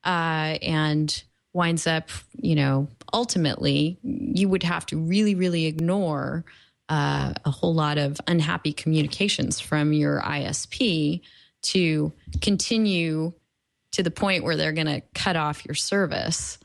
and winds up, ultimately you would have to really, really ignore a whole lot of unhappy communications from your ISP to continue to the point where they're going to cut off your service.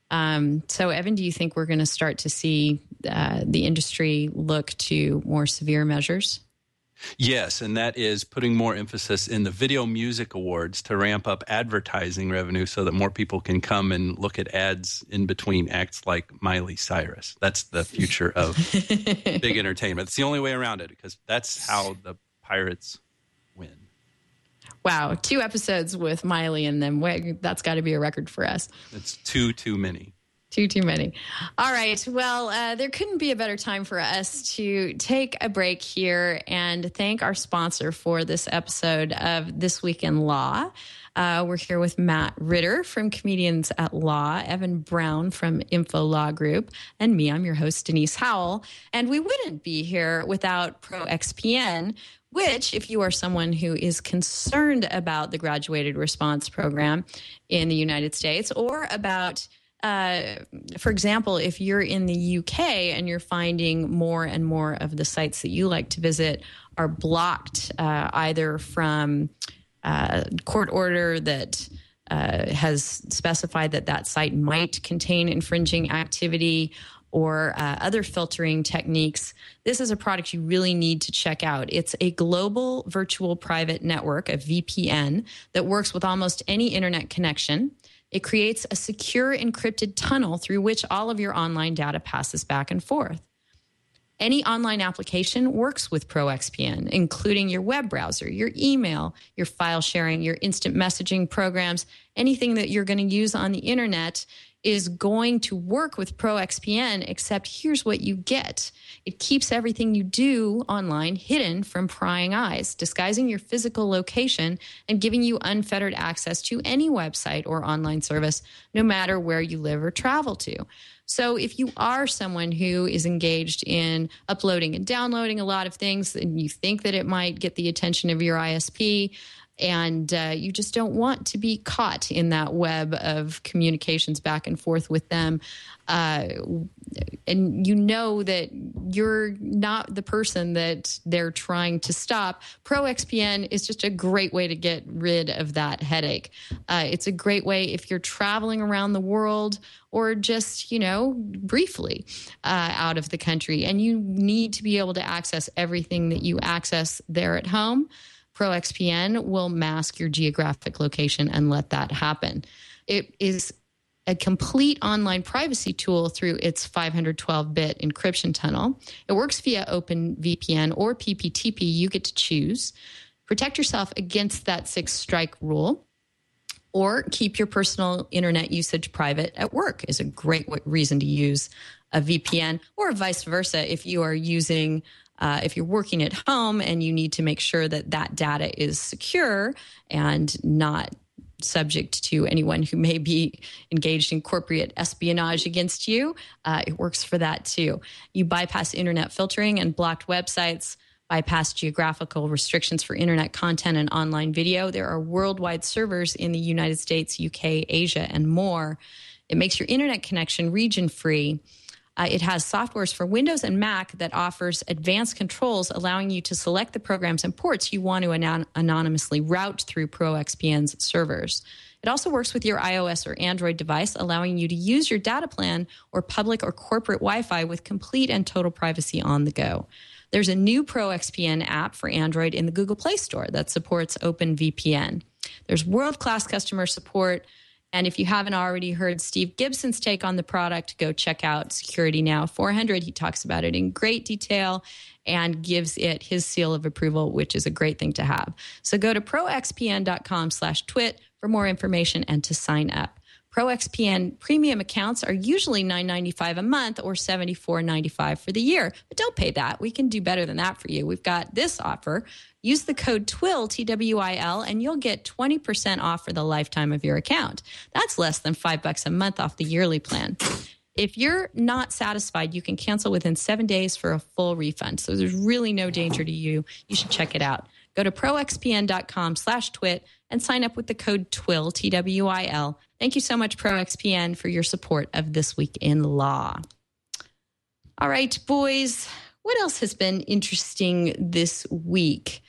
So, Evan, do you think we're going to start to see the industry look to more severe measures? Yes, and that is putting more emphasis in the Video Music Awards to ramp up advertising revenue so that more people can come and look at ads in between acts like Miley Cyrus. That's the future of big entertainment. It's the only way around it, because that's how the pirates win. Wow, 2 episodes with Miley in them. That's got to be a record for us. It's too many. Too many. All right. Well, there couldn't be a better time for us to take a break here and thank our sponsor for this episode of This Week in Law. We're here with Matt Ritter from Comedians at Law, Evan Brown from Info Law Group, and me. I'm your host, Denise Howell. And we wouldn't be here without ProXPN, which, if you are someone who is concerned about the graduated response program in the United States, or about for example, if you're in the UK and you're finding more and more of the sites that you like to visit are blocked either from court order that has specified that site might contain infringing activity, or other filtering techniques, this is a product you really need to check out. It's a global virtual private network, a VPN, that works with almost any internet connection. It creates a secure encrypted tunnel through which all of your online data passes back and forth. Any online application works with ProXPN, including your web browser, your email, your file sharing, your instant messaging programs. Anything that you're going to use on the internet is going to work with ProXPN, except here's what you get. It keeps everything you do online hidden from prying eyes, disguising your physical location and giving you unfettered access to any website or online service, no matter where you live or travel to. So if you are someone who is engaged in uploading and downloading a lot of things and you think that it might get the attention of your ISP, and you just don't want to be caught in that web of communications back and forth with them, and you know that you're not the person that they're trying to stop, ProXPN is just a great way to get rid of that headache. It's a great way if you're traveling around the world or just, briefly out of the country, and you need to be able to access everything that you access there at home. ProXPN will mask your geographic location and let that happen. It is a complete online privacy tool through its 512-bit encryption tunnel. It works via OpenVPN or PPTP. You get to choose. Protect yourself against that 6-strike rule, or keep your personal internet usage private at work is a great reason to use a VPN, or vice versa if you are using if you're working at home and you need to make sure that data is secure and not subject to anyone who may be engaged in corporate espionage against you, it works for that too. You bypass internet filtering and blocked websites, bypass geographical restrictions for internet content and online video. There are worldwide servers in the United States, UK, Asia, and more. It makes your internet connection region-free. It has softwares for Windows and Mac that offers advanced controls, allowing you to select the programs and ports you want to anonymously route through ProXPN's servers. It also works with your iOS or Android device, allowing you to use your data plan or public or corporate Wi-Fi with complete and total privacy on the go. There's a new ProXPN app for Android in the Google Play Store that supports OpenVPN. There's world-class customer support. And if you haven't already heard Steve Gibson's take on the product, go check out Security Now 400. He talks about it in great detail and gives it his seal of approval, which is a great thing to have. So go to proxpn.com/twit for more information and to sign up. ProXPN premium accounts are usually $9.95 a month or $74.95 for the year. But don't pay that. We can do better than that for you. We've got this offer. Use the code TWIL, T-W-I-L, and you'll get 20% off for the lifetime of your account. That's less than $5 a month off the yearly plan. If you're not satisfied, you can cancel within 7 days for a full refund. So there's really no danger to you. You should check it out. Go to proxpn.com/twit and sign up with the code TWIL, T-W-I-L. Thank you so much, ProXPN, for your support of This Week in Law. All right, boys, what else has been interesting this week?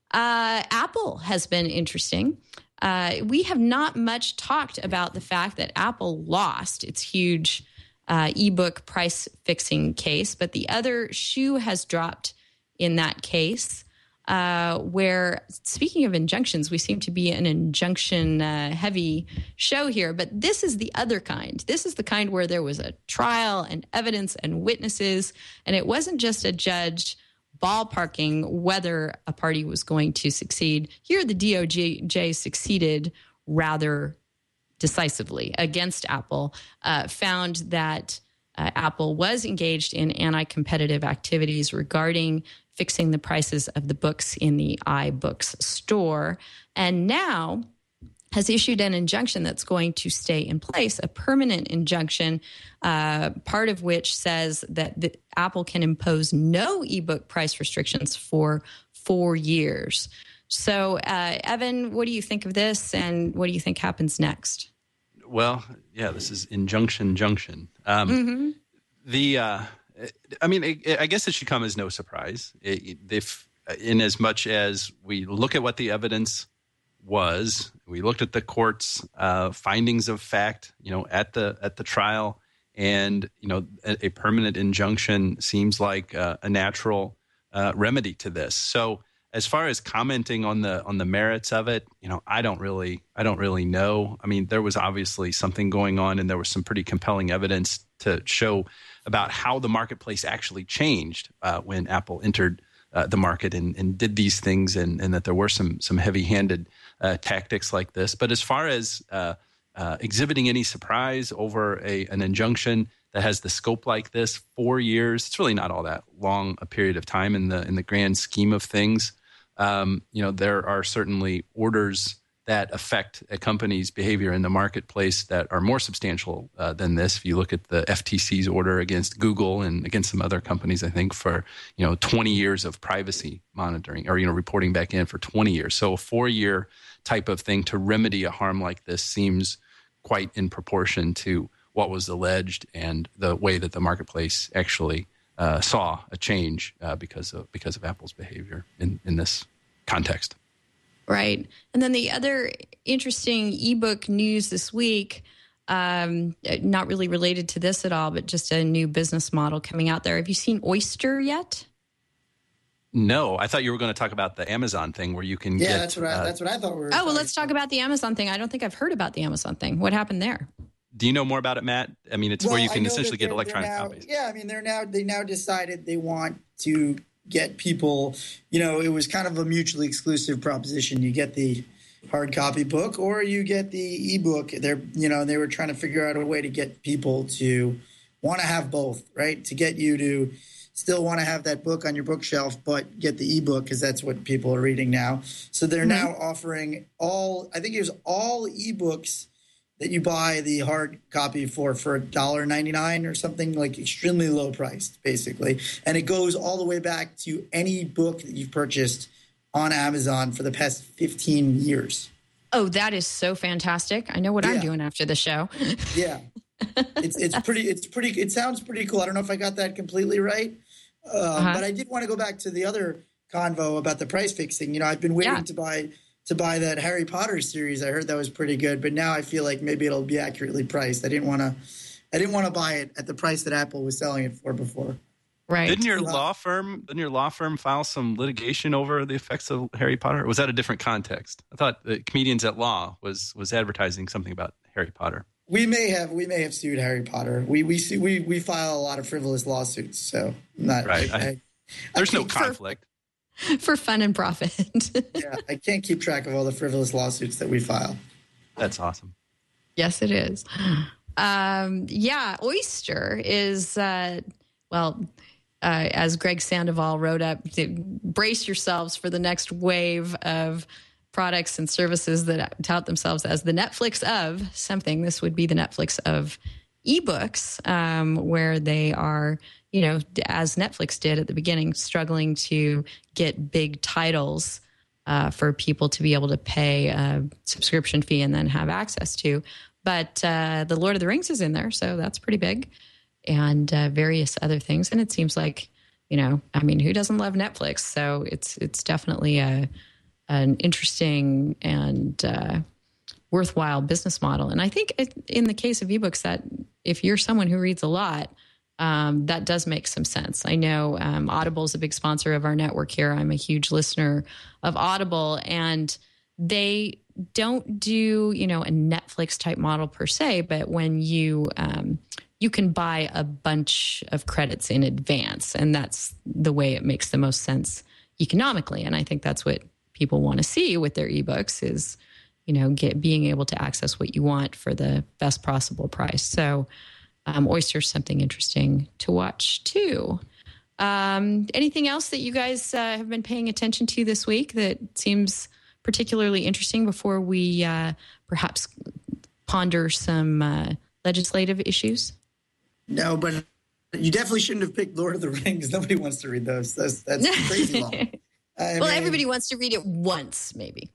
Apple has been interesting. We have not much talked about the fact that Apple lost its huge ebook price fixing case, but the other shoe has dropped in that case. Where, speaking of injunctions, we seem to be an injunction-heavy show here. But this is the other kind. This is the kind where there was a trial and evidence and witnesses, and it wasn't just a judge ballparking whether a party was going to succeed. Here, the DOJ succeeded rather decisively against Apple, found that Apple was engaged in anti-competitive activities regarding fixing the prices of the books in the iBooks store, and now has issued an injunction that's going to stay in place, a permanent injunction, part of which says that Apple can impose no ebook price restrictions for 4 years. So, Evan, what do you think of this, and what do you think happens next? Well, yeah, this is injunction junction. I guess it should come as no surprise. If in as much as we look at what the evidence was, we looked at the court's findings of fact, at the trial, and a permanent injunction seems like a natural remedy to this. So, as far as commenting on the merits of it, I don't really know. I mean, there was obviously something going on, and there was some pretty compelling evidence to show about how the marketplace actually changed when Apple entered the market and did these things, and that there were some heavy-handed tactics like this. But as far as exhibiting any surprise over an injunction that has the scope like this, 4 years, it's really not all that long a period of time in the grand scheme of things. There are certainly orders that affect a company's behavior in the marketplace that are more substantial than this. If you look at the FTC's order against Google and against some other companies, I think for 20 years of privacy monitoring or reporting back in for 20 years. So a 4-year type of thing to remedy a harm like this seems quite in proportion to what was alleged and the way that the marketplace actually saw a change because of Apple's behavior in this context. Right. And then the other interesting ebook news this week, not really related to this at all, but just a new business model coming out there. Have you seen Oyster yet? No, I thought you were going to talk about the Amazon thing where you can get... Yeah, that's what I thought we were... Oh, well, let's talk about the Amazon thing. I don't think I've heard about the Amazon thing. What happened there? Do you know more about it, Matt? I mean, it's where you can essentially get electronic copies. Yeah, I mean, they now decided they want to get people, it was kind of a mutually exclusive proposition. You get the hard copy book or you get the ebook. They were trying to figure out a way to get people to want to have both, right? To get you to still want to have that book on your bookshelf, but get the ebook because that's what people are reading now. So they're now offering all ebooks that you buy the hard copy for $1.99 or something, like extremely low priced, basically. And it goes all the way back to any book that you've purchased on Amazon for the past 15 years. Oh, that is so fantastic. I know what I'm doing after the show. Yeah. It's pretty. It sounds pretty cool. I don't know if I got that completely right, but I did want to go back to the other convo about the price fixing. You know, I've been waiting to buy that Harry Potter series. I heard that was pretty good, but now I feel like maybe it'll be accurately priced. I didn't want to buy it at the price that Apple was selling it for before. Right. Didn't your law firm file some litigation over the effects of Harry Potter? Or was that a different context? I thought the Comedians at Law was advertising something about Harry Potter. We may have sued Harry Potter. We file a lot of frivolous lawsuits, so not right. There's no conflict. For fun and profit. Yeah, I can't keep track of all the frivolous lawsuits that we file. That's awesome. Yes, it is. Oyster is, as Greg Sandoval wrote up, brace yourselves for the next wave of products and services that tout themselves as the Netflix of something. This would be the Netflix of ebooks, where they are, you know, as Netflix did at the beginning, struggling to get big titles for people to be able to pay a subscription fee and then have access to. But The Lord of the Rings is in there, so that's pretty big, and various other things. And it seems like, you know, I mean, who doesn't love Netflix? So it's definitely an interesting and worthwhile business model. And I think in the case of ebooks, that if you're someone who reads a lot, that does make some sense. I know Audible is a big sponsor of our network here. I'm a huge listener of Audible, and they don't do, you know, a Netflix type model per se, but when you can buy a bunch of credits in advance, and that's the way it makes the most sense economically. And I think that's what people want to see with their ebooks is, you know, being able to access what you want for the best possible price. So Oyster is something interesting to watch too. Anything else that you guys have been paying attention to this week that seems particularly interesting before we perhaps ponder some legislative issues? No, but you definitely shouldn't have picked Lord of the Rings. Nobody wants to read those. That's crazy long. Everybody wants to read it once, maybe.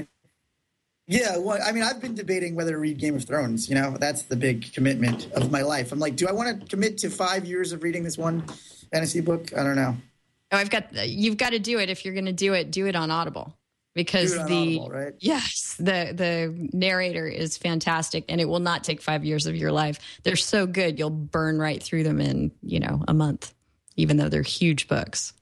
Yeah, well, I mean, I've been debating whether to read Game of Thrones. You know, that's the big commitment of my life. I'm like, do I want to commit to 5 years of reading this one fantasy book? I don't know. Oh, you've got to do it. If you're going to do it on Audible. Because Audible, right? Yes, the narrator is fantastic, and it will not take 5 years of your life. They're so good, you'll burn right through them in, you know, a month, even though they're huge books.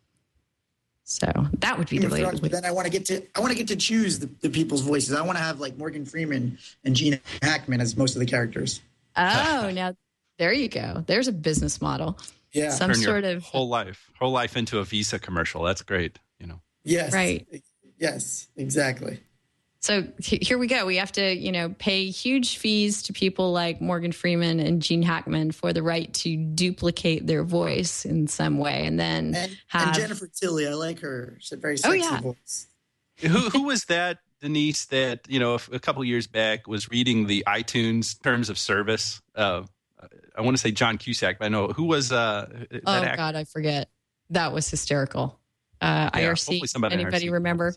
So that would be the way. But then I want to get to choose the people's voices. I want to have like Morgan Freeman and Gene Hackman as most of the characters. Oh, now there you go. There's a business model. Yeah, some turn sort your of whole life into a Visa commercial. That's great. You know. Yes. Right. Yes, exactly. So here we go. We have to, you know, pay huge fees to people like Morgan Freeman and Gene Hackman for the right to duplicate their voice in some way, and then and Jennifer Tilly. I like her. She's a very sexy voice. Who was that, Denise? That, you know, a couple of years back was reading the iTunes terms of service. I want to say John Cusack, but I know who was. God, I forget. That was hysterical. IRC. Anybody remember?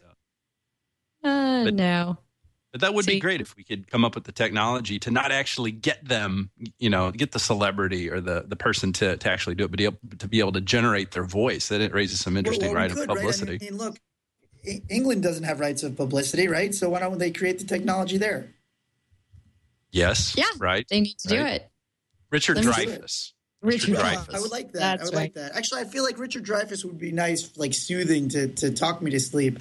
No. But that would be great if we could come up with the technology to not actually get them, you know, get the celebrity or the person to actually do it, but to be able to generate their voice. Then it raises some interesting right of publicity. Right? I mean, look, England doesn't have rights of publicity, right? So why don't they create the technology there? Yes. Yeah. Right. They need to do it. Richard Dreyfuss. Richard Dreyfuss. I would like that. Like that. Actually, I feel like Richard Dreyfuss would be nice, like soothing to talk me to sleep.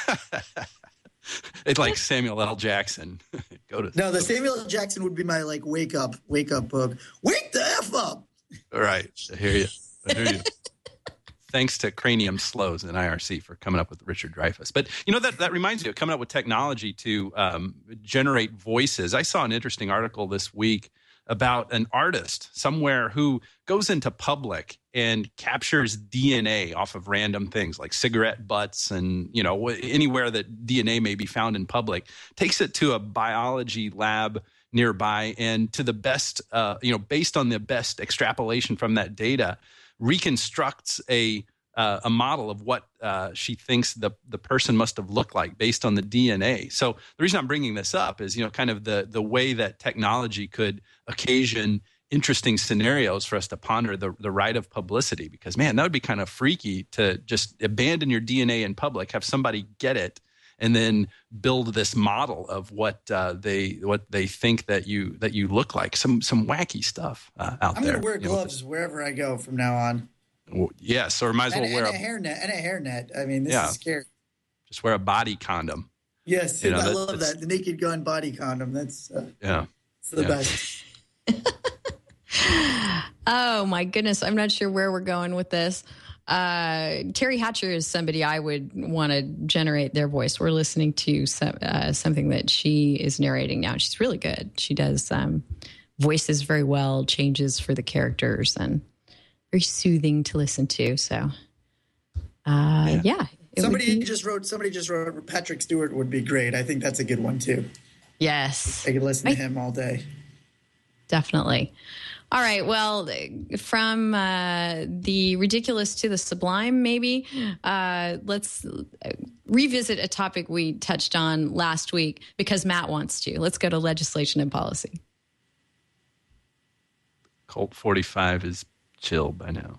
It's like Samuel L. Jackson. The Samuel L. Jackson would be my like wake up book. Wake the F up. All right. I hear you. Thanks to Cranium Slows and IRC for coming up with Richard Dreyfuss. But, you know, that reminds me of coming up with technology to generate voices. I saw an interesting article this week about an artist somewhere who goes into public and captures DNA off of random things like cigarette butts and, you know, anywhere that DNA may be found in public, takes it to a biology lab nearby, and to the best, based on the best extrapolation from that data, reconstructs a a model of what she thinks the person must have looked like based on the DNA. So the reason I'm bringing this up is, kind of the way that technology could occasion interesting scenarios for us to ponder the right of publicity, because, man, that would be kind of freaky to just abandon your DNA in public, have somebody get it, and then build this model of what they think that you look like. Some wacky stuff out there. I'm going to wear gloves wherever I go from now on. Well, yes, or might as well wear a hairnet. I mean, this is scary. Just wear a body condom. Yes, I love that. The Naked Gun body condom. That's it's the best. Oh my goodness, I'm not sure where we're going with this. Terry Hatcher is somebody I would want to generate their voice. We're listening to something that she is narrating now. She's really good. She does voices very well, changes for the characters, and very soothing to listen to. So, Somebody just wrote. Patrick Stewart would be great. I think that's a good one too. Yes, I could listen to him all day. Definitely. All right. Well, from the ridiculous to the sublime, maybe, let's revisit a topic we touched on last week because Matt wants to. Let's go to legislation and policy. Colt 45 is chill by now.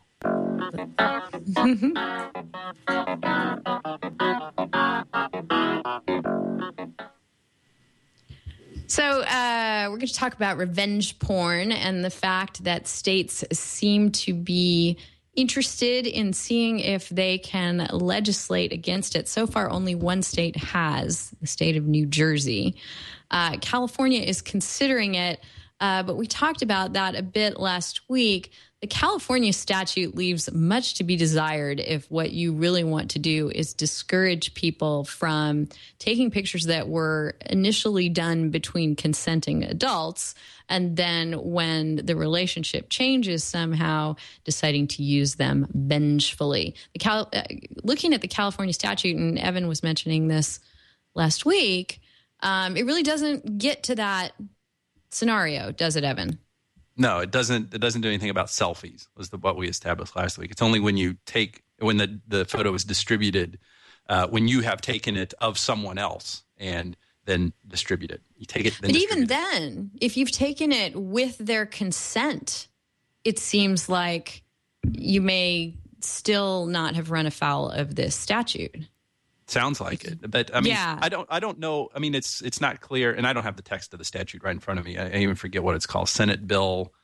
So we're going to talk about revenge porn and the fact that states seem to be interested in seeing if they can legislate against it. So far, only one state has, the state of New Jersey. California is considering it, but we talked about that a bit last week. The California statute leaves much to be desired if what you really want to do is discourage people from taking pictures that were initially done between consenting adults and then when the relationship changes somehow deciding to use them vengefully. Looking at the California statute, and Evan was mentioning this last week, it really doesn't get to that scenario, does it, Evan? No, it doesn't. It doesn't do anything about selfies. Was what we established last week. It's only when the photo is distributed, when you have taken it of someone else and then distribute it. You take it. Then but even then, if you've taken it with their consent, it seems like you may still not have run afoul of this statute. Sounds like it, but I mean, I don't know. I mean, it's not clear, and I don't have the text of the statute right in front of me. I even forget what it's called. Senate Bill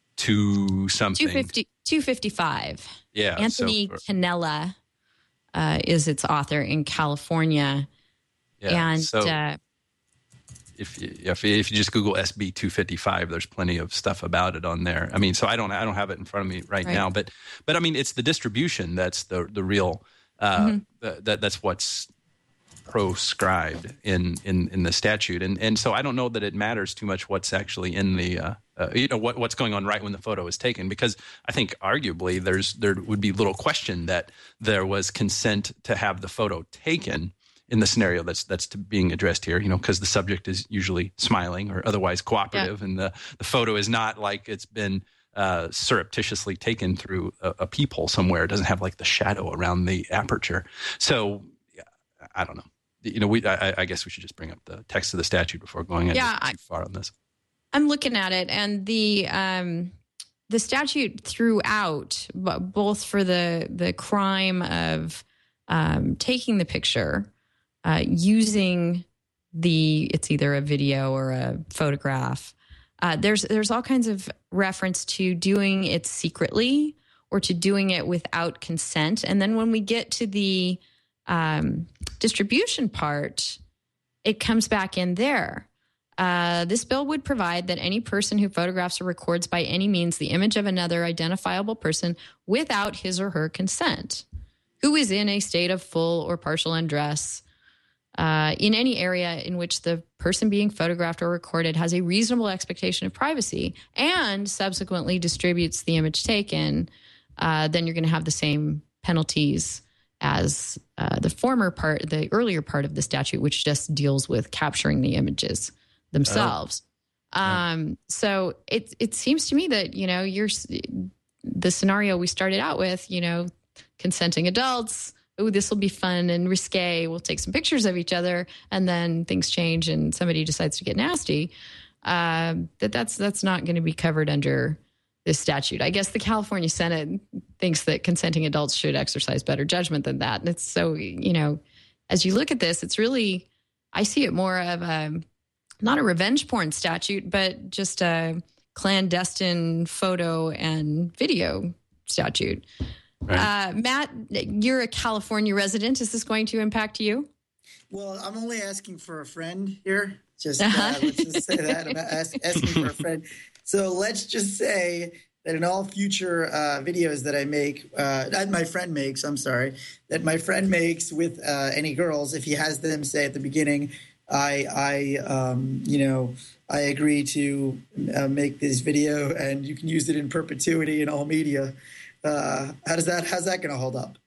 255. Yeah, Anthony Cannella is its author in California. Yeah, and so if you just Google SB 255, there's plenty of stuff about it on there. I mean, so I don't have it in front of me right now, but I mean, it's the distribution that's the real. That's what's proscribed in the statute, and so I don't know that it matters too much what's actually in the what's going on right when the photo is taken, because I think arguably there would be little question that there was consent to have the photo taken in the scenario that's being addressed here, because the subject is usually smiling or otherwise cooperative, and the photo is not like it's been surreptitiously taken through a peephole somewhere. It doesn't have like the shadow around the aperture. So I don't know. I guess we should just bring up the text of the statute before going too far on this. I'm looking at it, and the statute throughout, both for the crime of taking the picture, using it's either a video or a photograph. There's all kinds of reference to doing it secretly or to doing it without consent. And then when we get to the distribution part, it comes back in there. This bill would provide that any person who photographs or records by any means the image of another identifiable person without his or her consent, who is in a state of full or partial undress, in any area in which the person being photographed or recorded has a reasonable expectation of privacy and subsequently distributes the image taken, then you're going to have the same penalties as the earlier part of the statute, which just deals with capturing the images themselves. So it seems to me that, the scenario we started out with, consenting adults. Oh, this will be fun and risque. We'll take some pictures of each other, and then things change and somebody decides to get nasty. That's not going to be covered under this statute. I guess the California Senate thinks that consenting adults should exercise better judgment than that. And it's so, as you look at this, it's really, I see it more of not a revenge porn statute, but just a clandestine photo and video statute. Right. Matt, you're a California resident. Is this going to impact you? Well, I'm only asking for a friend here. Let's just say that. I'm asking for a friend. So let's just say that in all future videos that I make, that my friend makes with any girls, if he has them say at the beginning, I agree to make this video and you can use it in perpetuity in all media. How's that going to hold up?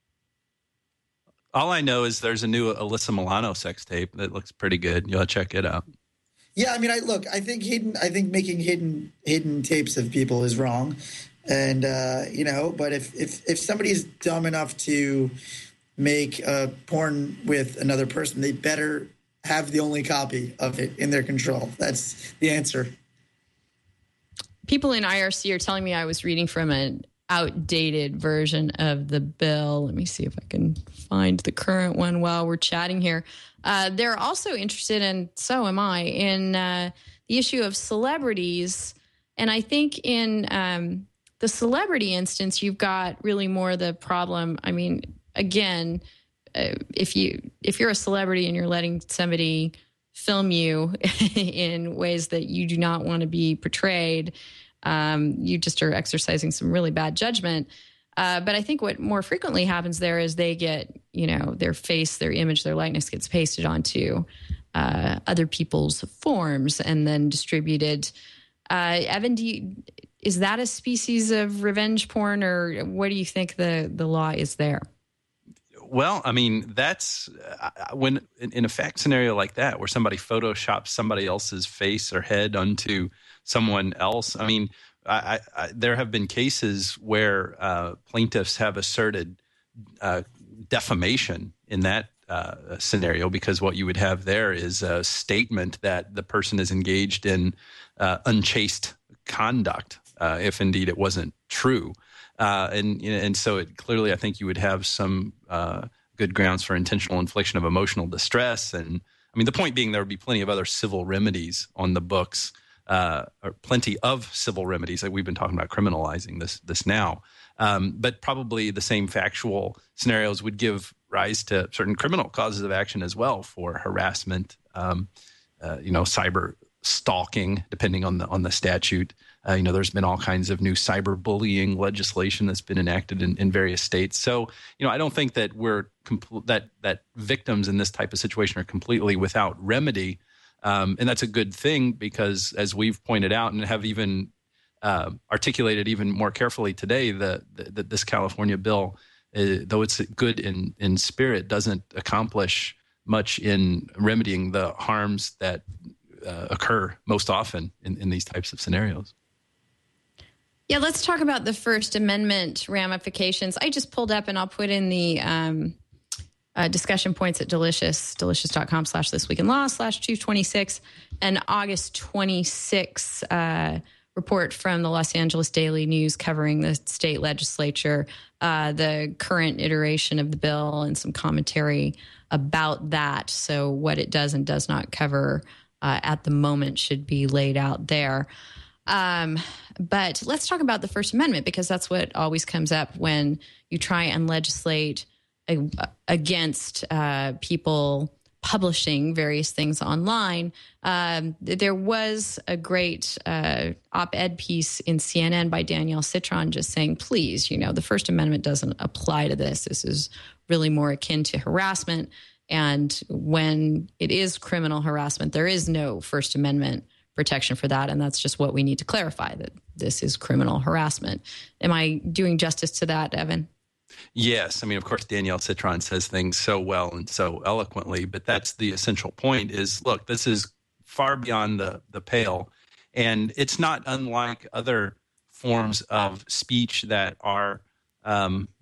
All I know is there's a new Alyssa Milano sex tape that looks pretty good. You'll check it out. Yeah, I mean, I think making hidden tapes of people is wrong, and but if somebody's dumb enough to make porn with another person, they better have the only copy of it in their control. That's the answer. People in IRC are telling me I was reading from an outdated version of the bill. Let me see if I can find the current one while we're chatting here. They're also interested, and so am I, in the issue of celebrities. And I think in the celebrity instance, you've got really more the problem. I mean, again, if you're a celebrity and you're letting somebody film you in ways that you do not want to be portrayed, you just are exercising some really bad judgment. But I think what more frequently happens there is they get, their face, their image, their likeness gets pasted onto other people's forms and then distributed. Evan, is that a species of revenge porn, or what do you think the law is there? Well, I mean, that's when in a fact scenario like that, where somebody photoshops somebody else's face or head onto someone else. I mean, there have been cases where plaintiffs have asserted defamation in that scenario, because what you would have there is a statement that the person is engaged in unchaste conduct, if indeed it wasn't true. And so it clearly, I think you would have some good grounds for intentional infliction of emotional distress. And I mean, the point being, there would be plenty of other civil remedies on the books, or plenty of civil remedies. Like we've been talking about criminalizing this now. But probably the same factual scenarios would give rise to certain criminal causes of action as well for harassment, cyber stalking, depending on the statute. There's been all kinds of new cyberbullying legislation that's been enacted in various states. So, I don't think that that victims in this type of situation are completely without remedy. And that's a good thing, because as we've pointed out and have even articulated even more carefully today, this California bill, though it's good in spirit, doesn't accomplish much in remedying the harms that occur most often in these types of scenarios. Yeah, let's talk about the First Amendment ramifications. I just pulled up, and I'll put in the discussion points at delicious.com/thisweekinlaw/226, and August 26 report from the Los Angeles Daily News covering the state legislature, the current iteration of the bill, and some commentary about that. So what it does and does not cover at the moment should be laid out there. But let's talk about the First Amendment, because that's what always comes up when you try and legislate against people publishing various things online. There was a great op-ed piece in CNN by Danielle Citron just saying, please, the First Amendment doesn't apply to this. This is really more akin to harassment. And when it is criminal harassment, there is no First Amendment protection for that. And that's just what we need to clarify, that this is criminal harassment. Am I doing justice to that, Evan? Yes. I mean, of course, Danielle Citron says things so well and so eloquently, but that's the essential point is, look, this is far beyond the pale. And it's not unlike other forms of speech that are,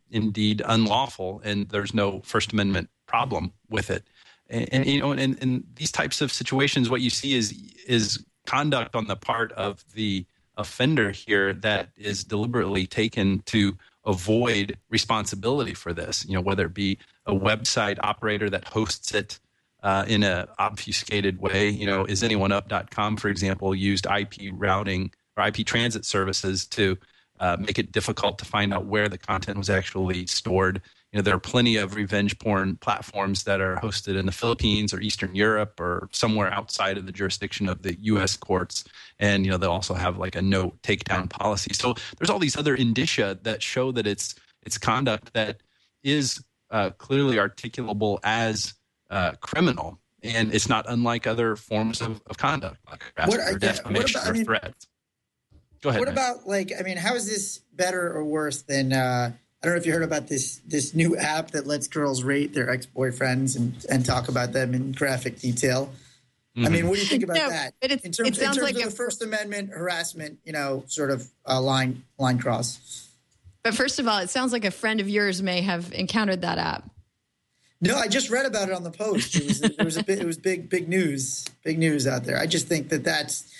indeed unlawful, and there's no First Amendment problem with it. And in these types of situations, what you see is conduct on the part of the offender here that is deliberately taken to avoid responsibility for this. Whether it be a website operator that hosts it in an obfuscated way. Is anyoneUp.com, for example, used IP routing or IP transit services to make it difficult to find out where the content was actually stored. There are plenty of revenge porn platforms that are hosted in the Philippines or Eastern Europe or somewhere outside of the jurisdiction of the U.S. courts. And, they'll also have like a no takedown policy. So there's all these other indicia that show that it's conduct that is clearly articulable as criminal. And it's not unlike other forms of conduct, like harassment or defamation or threats. Go ahead. What about how is this better or worse than I don't know if you heard about this new app that lets girls rate their ex-boyfriends and talk about them in graphic detail. Mm-hmm. I mean, what do you think about that? But in terms of the First Amendment harassment, sort of line cross. But first of all, it sounds like a friend of yours may have encountered that app. No, I just read about it on the Post. It was big news out there. I just think that's,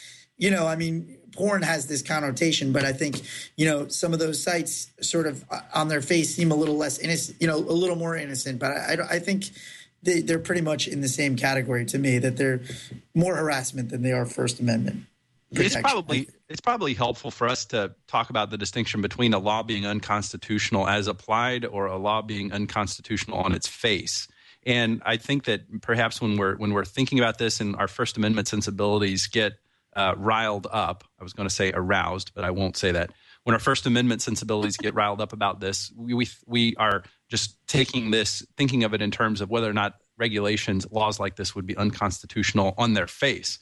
porn has this connotation, but I think, some of those sites sort of on their face seem a little less innocent, a little more innocent. But I think they're pretty much in the same category to me, that they're more harassment than they are First Amendment protection. It's probably helpful for us to talk about the distinction between a law being unconstitutional as applied or a law being unconstitutional on its face. And I think that perhaps when we're thinking about this and our First Amendment sensibilities get riled up. I was going to say aroused, but I won't say that. When our First Amendment sensibilities get riled up about this, we are just thinking of it in terms of whether or not laws like this would be unconstitutional on their face.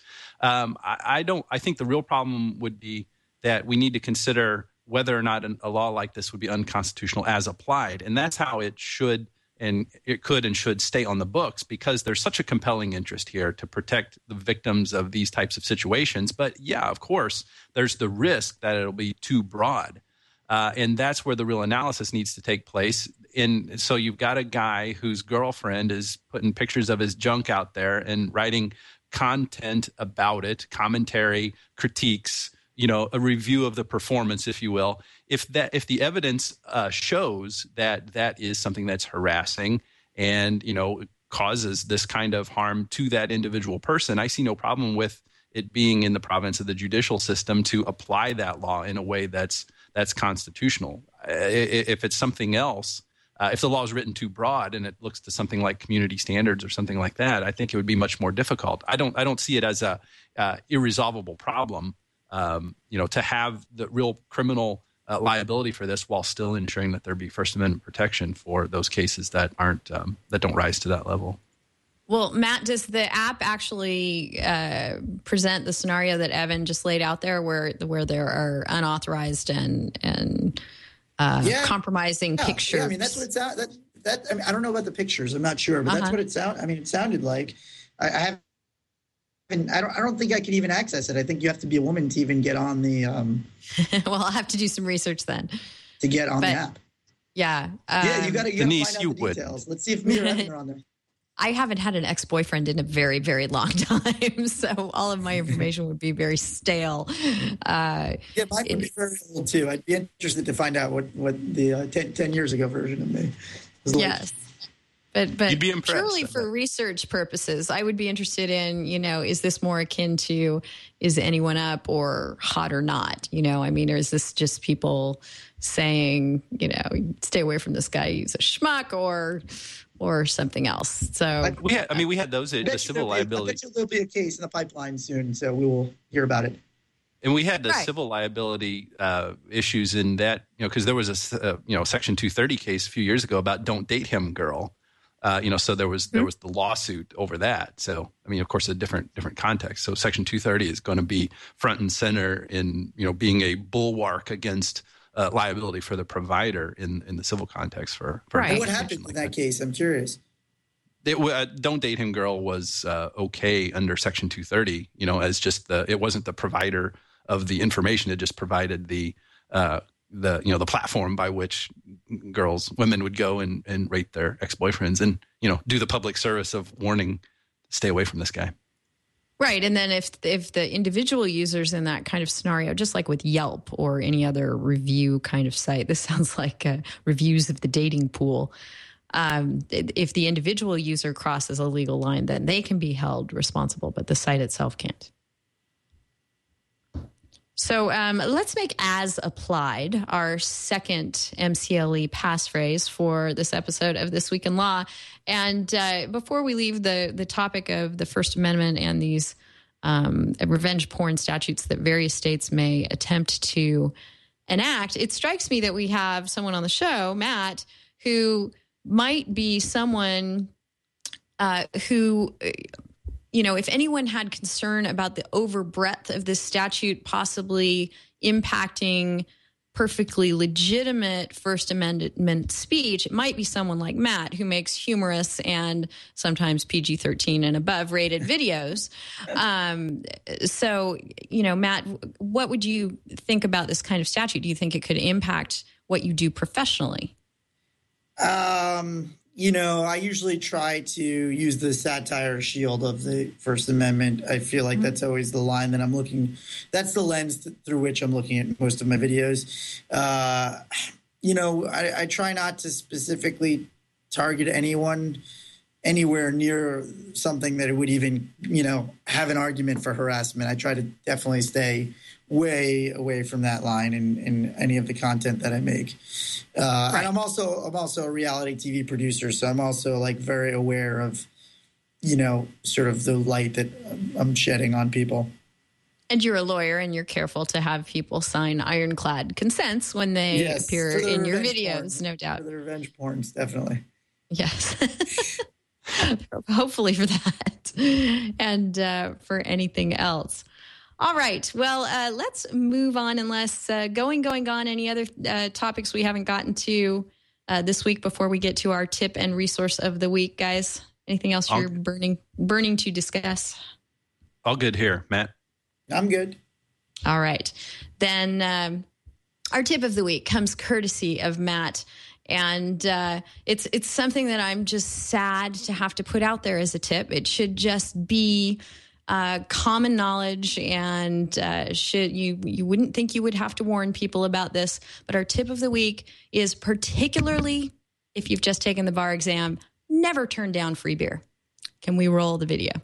I think the real problem would be that we need to consider whether or not a law like this would be unconstitutional as applied, and that's how it should. And it could and should stay on the books, because there's such a compelling interest here to protect the victims of these types of situations. But yeah, of course, there's the risk that it'll be too broad. And that's where the real analysis needs to take place. And so you've got a guy whose girlfriend is putting pictures of his junk out there and writing content about it, commentary, critiques, a review of the performance, if you will. If the evidence shows that is something that's harassing and causes this kind of harm to that individual person, I see no problem with it being in the province of the judicial system to apply that law in a way that's constitutional. If it's something else, if the law is written too broad and it looks to something like community standards or something like that, I think it would be much more difficult. I don't see it as a irresolvable problem. To have the real criminal liability for this while still ensuring that there be First Amendment protection for those cases that that don't rise to that level. Well, Matt, does the app actually present the scenario that Evan just laid out there, where there are unauthorized and compromising pictures? Yeah, I mean, that's what it's out. I don't know about the pictures. I'm not sure, but that's what it sounded. I mean, it sounded like. I don't think I could even access it. I think you have to be a woman to even get on the. Well, I'll have to do some research then. To get on the app. Yeah. You got to find out the details. Let's see if me or Evan are on there. I haven't had an ex-boyfriend in a very, very long time, so all of my information would be very stale. Mine would be very old too. I'd be interested to find out what the 10 years ago version of me was like. Yes. But you'd be impressed, purely for research purposes, I would be interested in, is this more akin to Is Anyone Up or Hot or Not? I mean, or is this just people saying, stay away from this guy, he's a schmuck, or something else? So we had those, the civil liability. I bet there'll be a case in the pipeline soon, so we will hear about it. And we had the civil liability issues in that, because there was a Section 230 case a few years ago about Don't Date Him Girl. So there was the lawsuit over that. So, I mean, of course, a different context. So Section 230 is going to be front and center in, being a bulwark against liability for the provider in the civil context for right. What happened in that case? I'm curious. Don't Date Him Girl was okay under Section 230, as just it wasn't the provider of the information. It just provided the platform by which women would go and rate their ex-boyfriends and, do the public service of warning, stay away from this guy. Right. And then if the individual users in that kind of scenario, just like with Yelp or any other review kind of site, this sounds like reviews of the dating pool. If the individual user crosses a legal line, then they can be held responsible, but the site itself can't. So let's make as applied our second MCLE passphrase for this episode of This Week in Law. And before we leave the topic of the First Amendment and these revenge porn statutes that various states may attempt to enact, it strikes me that we have someone on the show, Matt, who might be someone who... if anyone had concern about the overbreadth of this statute possibly impacting perfectly legitimate First Amendment speech, it might be someone like Matt, who makes humorous and sometimes PG-13 and above rated videos. So, Matt, what would you think about this kind of statute? Do you think it could impact what you do professionally? I usually try to use the satire shield of the First Amendment. I feel like that's always the line that I'm looking. That's the lens through which I'm looking at most of my videos. I try not to specifically target anyone anywhere near something that it would even, have an argument for harassment. I try to definitely stay way away from that line in any of the content that I make. Right. And I'm also a reality TV producer, so I'm also very aware of, sort of the light that I'm shedding on people. And you're a lawyer, and you're careful to have people sign ironclad consents when they appear in your videos, no doubt. For the revenge porns, definitely. Yes. Hopefully for that and for anything else. All right. Well, let's move on unless going on. Any other topics we haven't gotten to this week before we get to our tip and resource of the week, guys? Anything else you're burning to discuss? All good here, Matt. I'm good. All right. Then our tip of the week comes courtesy of Matt. And it's something that I'm just sad to have to put out there as a tip. It should just be common knowledge, and you wouldn't think you would have to warn people about this. But our tip of the week is, particularly if you've just taken the bar exam, never turn down free beer. Can we roll the video?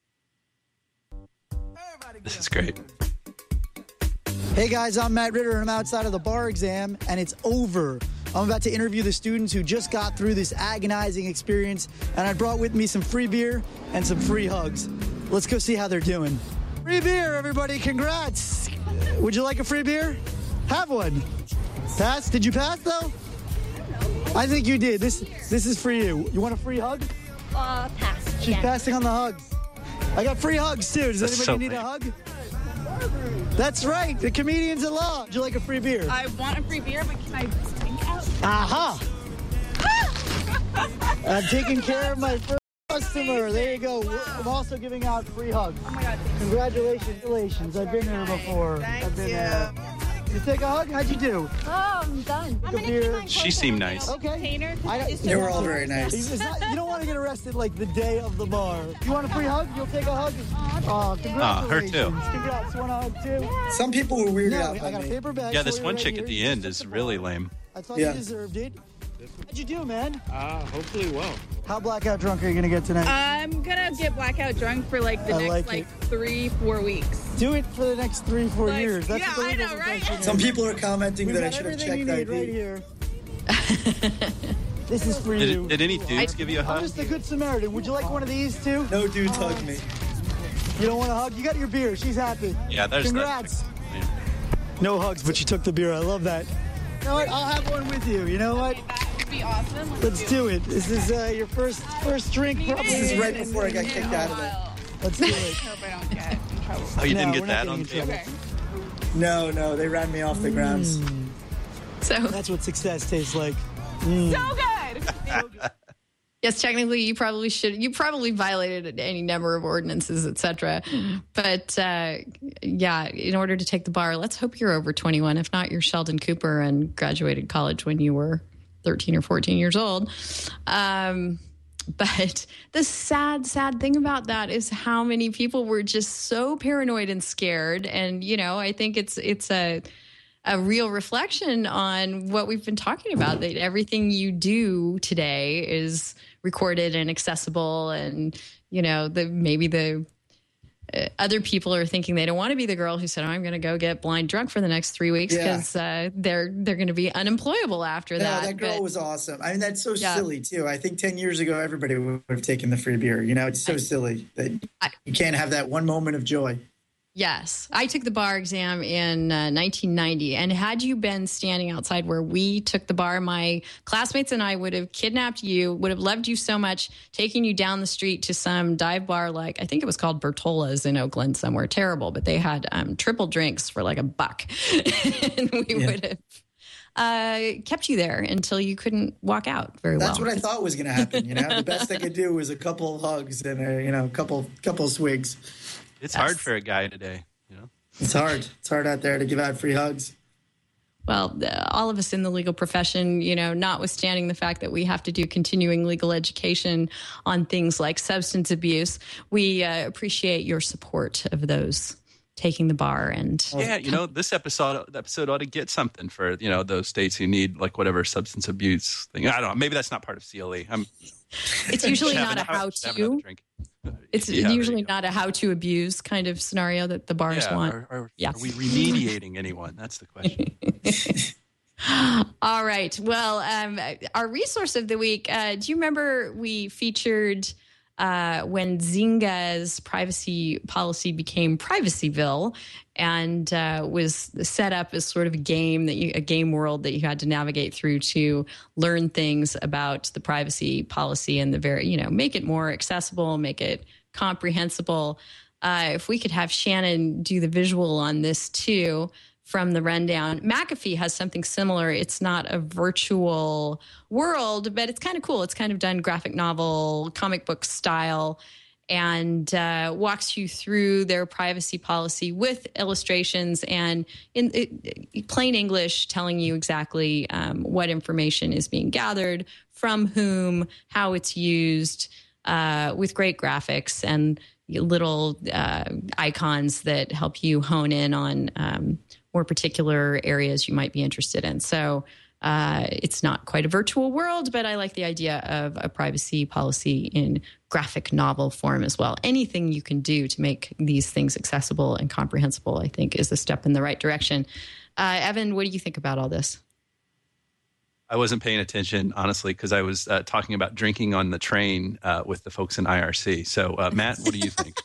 This is great. Hey guys, I'm Matt Ritter, and I'm outside of the bar exam, and it's over. I'm about to interview the students who just got through this agonizing experience, and I brought with me some free beer and some free hugs. Let's go see how they're doing. Free beer, everybody. Congrats. Would you like a free beer? Have one. Pass? Did you pass, though? I think you did. This is for you. You want a free hug? Pass. She's passing on the hugs. I got free hugs, too. Does anybody need a hug? That's right. The comedians at law. Would you like a free beer? I want a free beer, but can I drink out? Aha! I'm taking care of my first customer. There you go. I'm also giving out free hugs. Oh my God. Congratulations. I've been here before. Thank you. You take a hug? How'd you do? Oh, I'm done. I'm going to keep mine. She seemed nice. Okay. They were all very nice. You don't want to get arrested the day of the bar. You want a free hug? You'll take a hug? Oh, congratulations. Her too. Congrats. You want a hug too? Some people were weirded out by I got a me. paper bag. Yeah, this for you one right chick here. at the end is really lame. I thought you deserved it. How'd you do, man? Hopefully well. How blackout drunk are you going to get tonight? I'm going to get blackout drunk for the next 3-4 weeks. Do it for the next 3-4 years. That's what the I know, legal right? profession is. Some people are commenting We've that I got should have everything checked you need ID. right here. This is for you. Did any dudes give you a I'm hug? just a good Samaritan. Would you like one of these too? No dudes hugged me. You don't want a hug? You got your beer. She's happy. Yeah, there's Congrats. that. No hugs, but you took the beer. I love that. You know what? I'll have one with you. You know what? That would be awesome. Let's do it. This is your first drink. Probably. This is right before I got kicked out of it. Let's do it. I hope I don't get in trouble. Oh, you No, didn't get we're that not on getting in tape? trouble. No, they ran me off the grounds. So That's what success tastes like. So good. yes, technically you probably violated any number of ordinances, etc. But in order to take the bar, let's hope you're over 21. If not, you're Sheldon Cooper and graduated college when you were 13 or 14 years old. But the sad thing about that is how many people were just so paranoid and scared. And, I think it's a real reflection on what we've been talking about, that everything you do today is recorded and accessible. And, maybe the other people are thinking they don't want to be the girl who said, I'm going to go get blind drunk for the next 3 weeks because they're going to be unemployable after that. That girl was awesome. I mean, that's so silly, too. I think 10 years ago, everybody would have taken the free beer. It's so silly that you can't have that one moment of joy. Yes. I took the bar exam in 1990. And had you been standing outside where we took the bar, my classmates and I would have kidnapped you, would have loved you so much, taking you down the street to some dive bar like, I think it was called Bertola's in Oakland somewhere. Terrible. But they had triple drinks for like $1. And we would have kept you there until you couldn't walk out very well. That's what I thought was going to happen. The best I could do was a couple of hugs and a couple of swigs. It's hard for a guy today, It's hard. It's hard out there to give out free hugs. Well, all of us in the legal profession, notwithstanding the fact that we have to do continuing legal education on things like substance abuse, we appreciate your support of those taking the bar. And this episode ought to get something for those states who need like whatever substance abuse thing. I don't know. Maybe that's not part of CLE. It's usually not a how-to. It's usually not a how-to abuse kind of scenario that the bars want. Are we remediating anyone? That's the question. All right. Well, our resource of the week, do you remember we featured when Zynga's privacy policy became Privacyville and was set up as sort of a game world that you had to navigate through to learn things about the privacy policy and make it more accessible, make it comprehensible. If we could have Shannon do the visual on this too from the rundown. McAfee has something similar. It's not a virtual world, but it's kind of cool. It's kind of done graphic novel, comic book style, and walks you through their privacy policy with illustrations and in plain English telling you exactly what information is being gathered, from whom, how it's used, with great graphics and little icons that help you hone in on more particular areas you might be interested in. So it's not quite a virtual world, but I like the idea of a privacy policy in graphic novel form as well. Anything you can do to make these things accessible and comprehensible, I think, is a step in the right direction. Evan, what do you think about all this? I wasn't paying attention, honestly, because I was talking about drinking on the train with the folks in IRC. So, Matt, what do you think?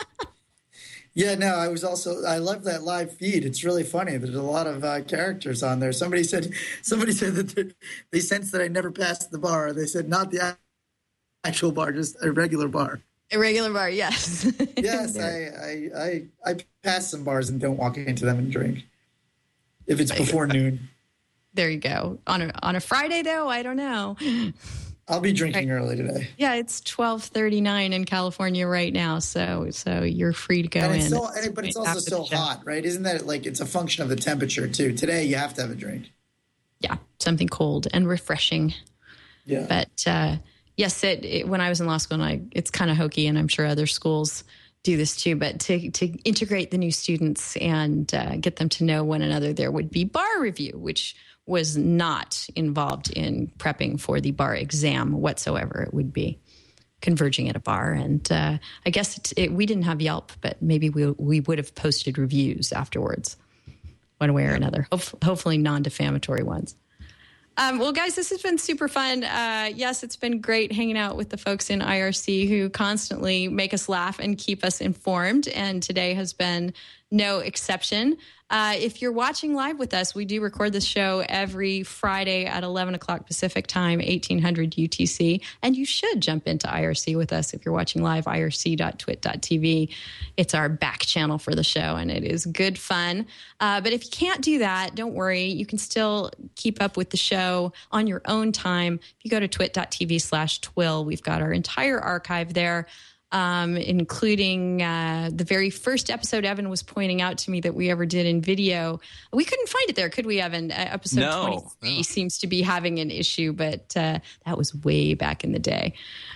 Yeah, no, I love that live feed. It's really funny. There's a lot of characters on there. Somebody said that they sensed that I never passed the bar. They said not the actual bar, just a regular bar. A regular bar, yes. Yes, I pass some bars and don't walk into them and drink if it's before noon. There you go. On a Friday, though, I don't know. I'll be drinking early today. Yeah, it's 12:39 in California right now, so you're free to go in. But it's also so hot, right? Isn't that like it's a function of the temperature too? Today you have to have a drink. Yeah, something cold and refreshing. Yeah. But yes, when I was in law school, and it's kind of hokey, and I'm sure other schools do this too, but to integrate the new students and get them to know one another, there would be bar review, which was not involved in prepping for the bar exam whatsoever. It would be converging at a bar. And I guess we didn't have Yelp, but maybe we would have posted reviews afterwards, one way or another, hopefully non-defamatory ones. Well, guys, this has been super fun. Yes, it's been great hanging out with the folks in IRC who constantly make us laugh and keep us informed. And today has been no exception. If you're watching live with us, we do record this show every Friday at 11 o'clock Pacific time, 1800 UTC. And you should jump into IRC with us if you're watching live, irc.twit.tv. It's our back channel for the show, and it is good fun. But if you can't do that, don't worry. You can still keep up with the show on your own time. If you go to twit.tv/twill, we've got our entire archive there. including the very first episode Evan was pointing out to me that we ever did in video. We couldn't find it there, could we, Evan? Episode 23 seems to be having an issue, but that was way back in the day.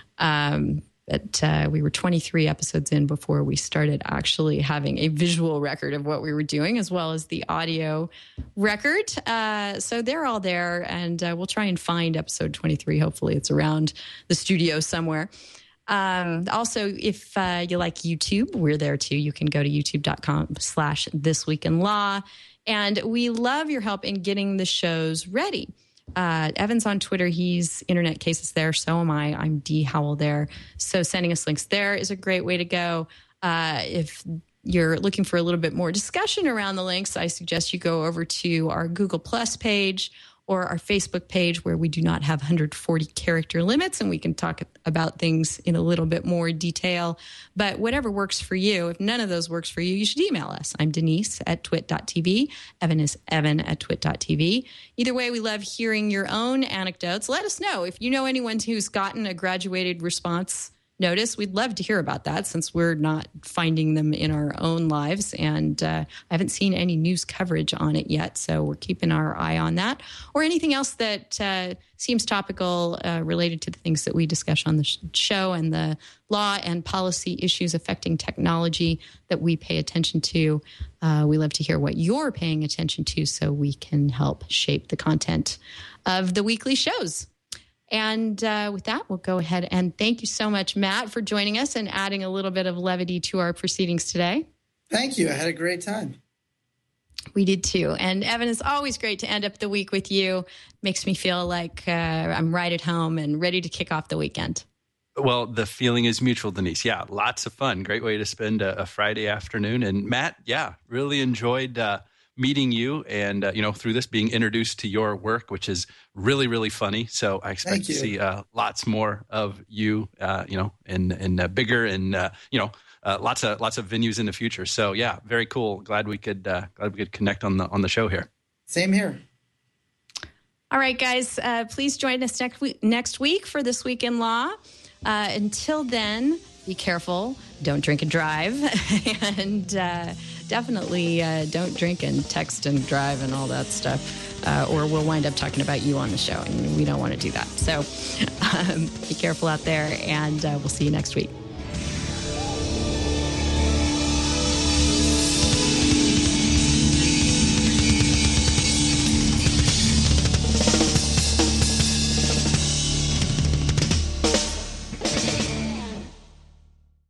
But we were 23 episodes in before we started actually having a visual record of what we were doing, as well as the audio record. So they're all there, and we'll try and find episode 23. Hopefully it's around the studio somewhere. Also, if you like YouTube, we're there too. You can go to youtube.com/thisweekinlaw. And we love your help in getting the shows ready. Evan's on Twitter. He's Internet Cases there. So am I. I'm D Howell there. So sending us links there is a great way to go. If you're looking for a little bit more discussion around the links, I suggest you go over to our Google Plus page or our Facebook page, where we do not have 140 character limits, and we can talk about things in a little bit more detail. But whatever works for you, if none of those works for you, you should email us. I'm Denise at twit.tv. Evan is Evan at twit.tv. Either way, we love hearing your own anecdotes. Let us know if you know anyone who's gotten a graduated response notice. We'd love to hear about that, since we're not finding them in our own lives, and I haven't seen any news coverage on it yet, so we're keeping our eye on that. Or anything else that seems topical related to the things that we discuss on the show, and the law and policy issues affecting technology that we pay attention to. We love to hear what you're paying attention to, so we can help shape the content of the weekly shows. And with that, we'll go ahead and thank you so much, Matt, for joining us and adding a little bit of levity to our proceedings today. Thank you. I had a great time. We did too. And Evan, it's always great to end up the week with you. Makes me feel like I'm right at home and ready to kick off the weekend. Well, the feeling is mutual, Denise. Yeah, lots of fun. Great way to spend a Friday afternoon. And Matt, yeah, really enjoyed meeting you and, through this, being introduced to your work, which is really, really funny. So I expect to see lots more of you, in bigger and, lots of venues in the future. So yeah, very cool. Glad we could connect on the show here. Same here. All right, guys, please join us next week for This Week in Law. Until then, be careful. Don't drink and drive. And definitely don't drink and text and drive and all that stuff, or we'll wind up talking about you on the show, and we don't want to do that. So be careful out there, and we'll see you next week.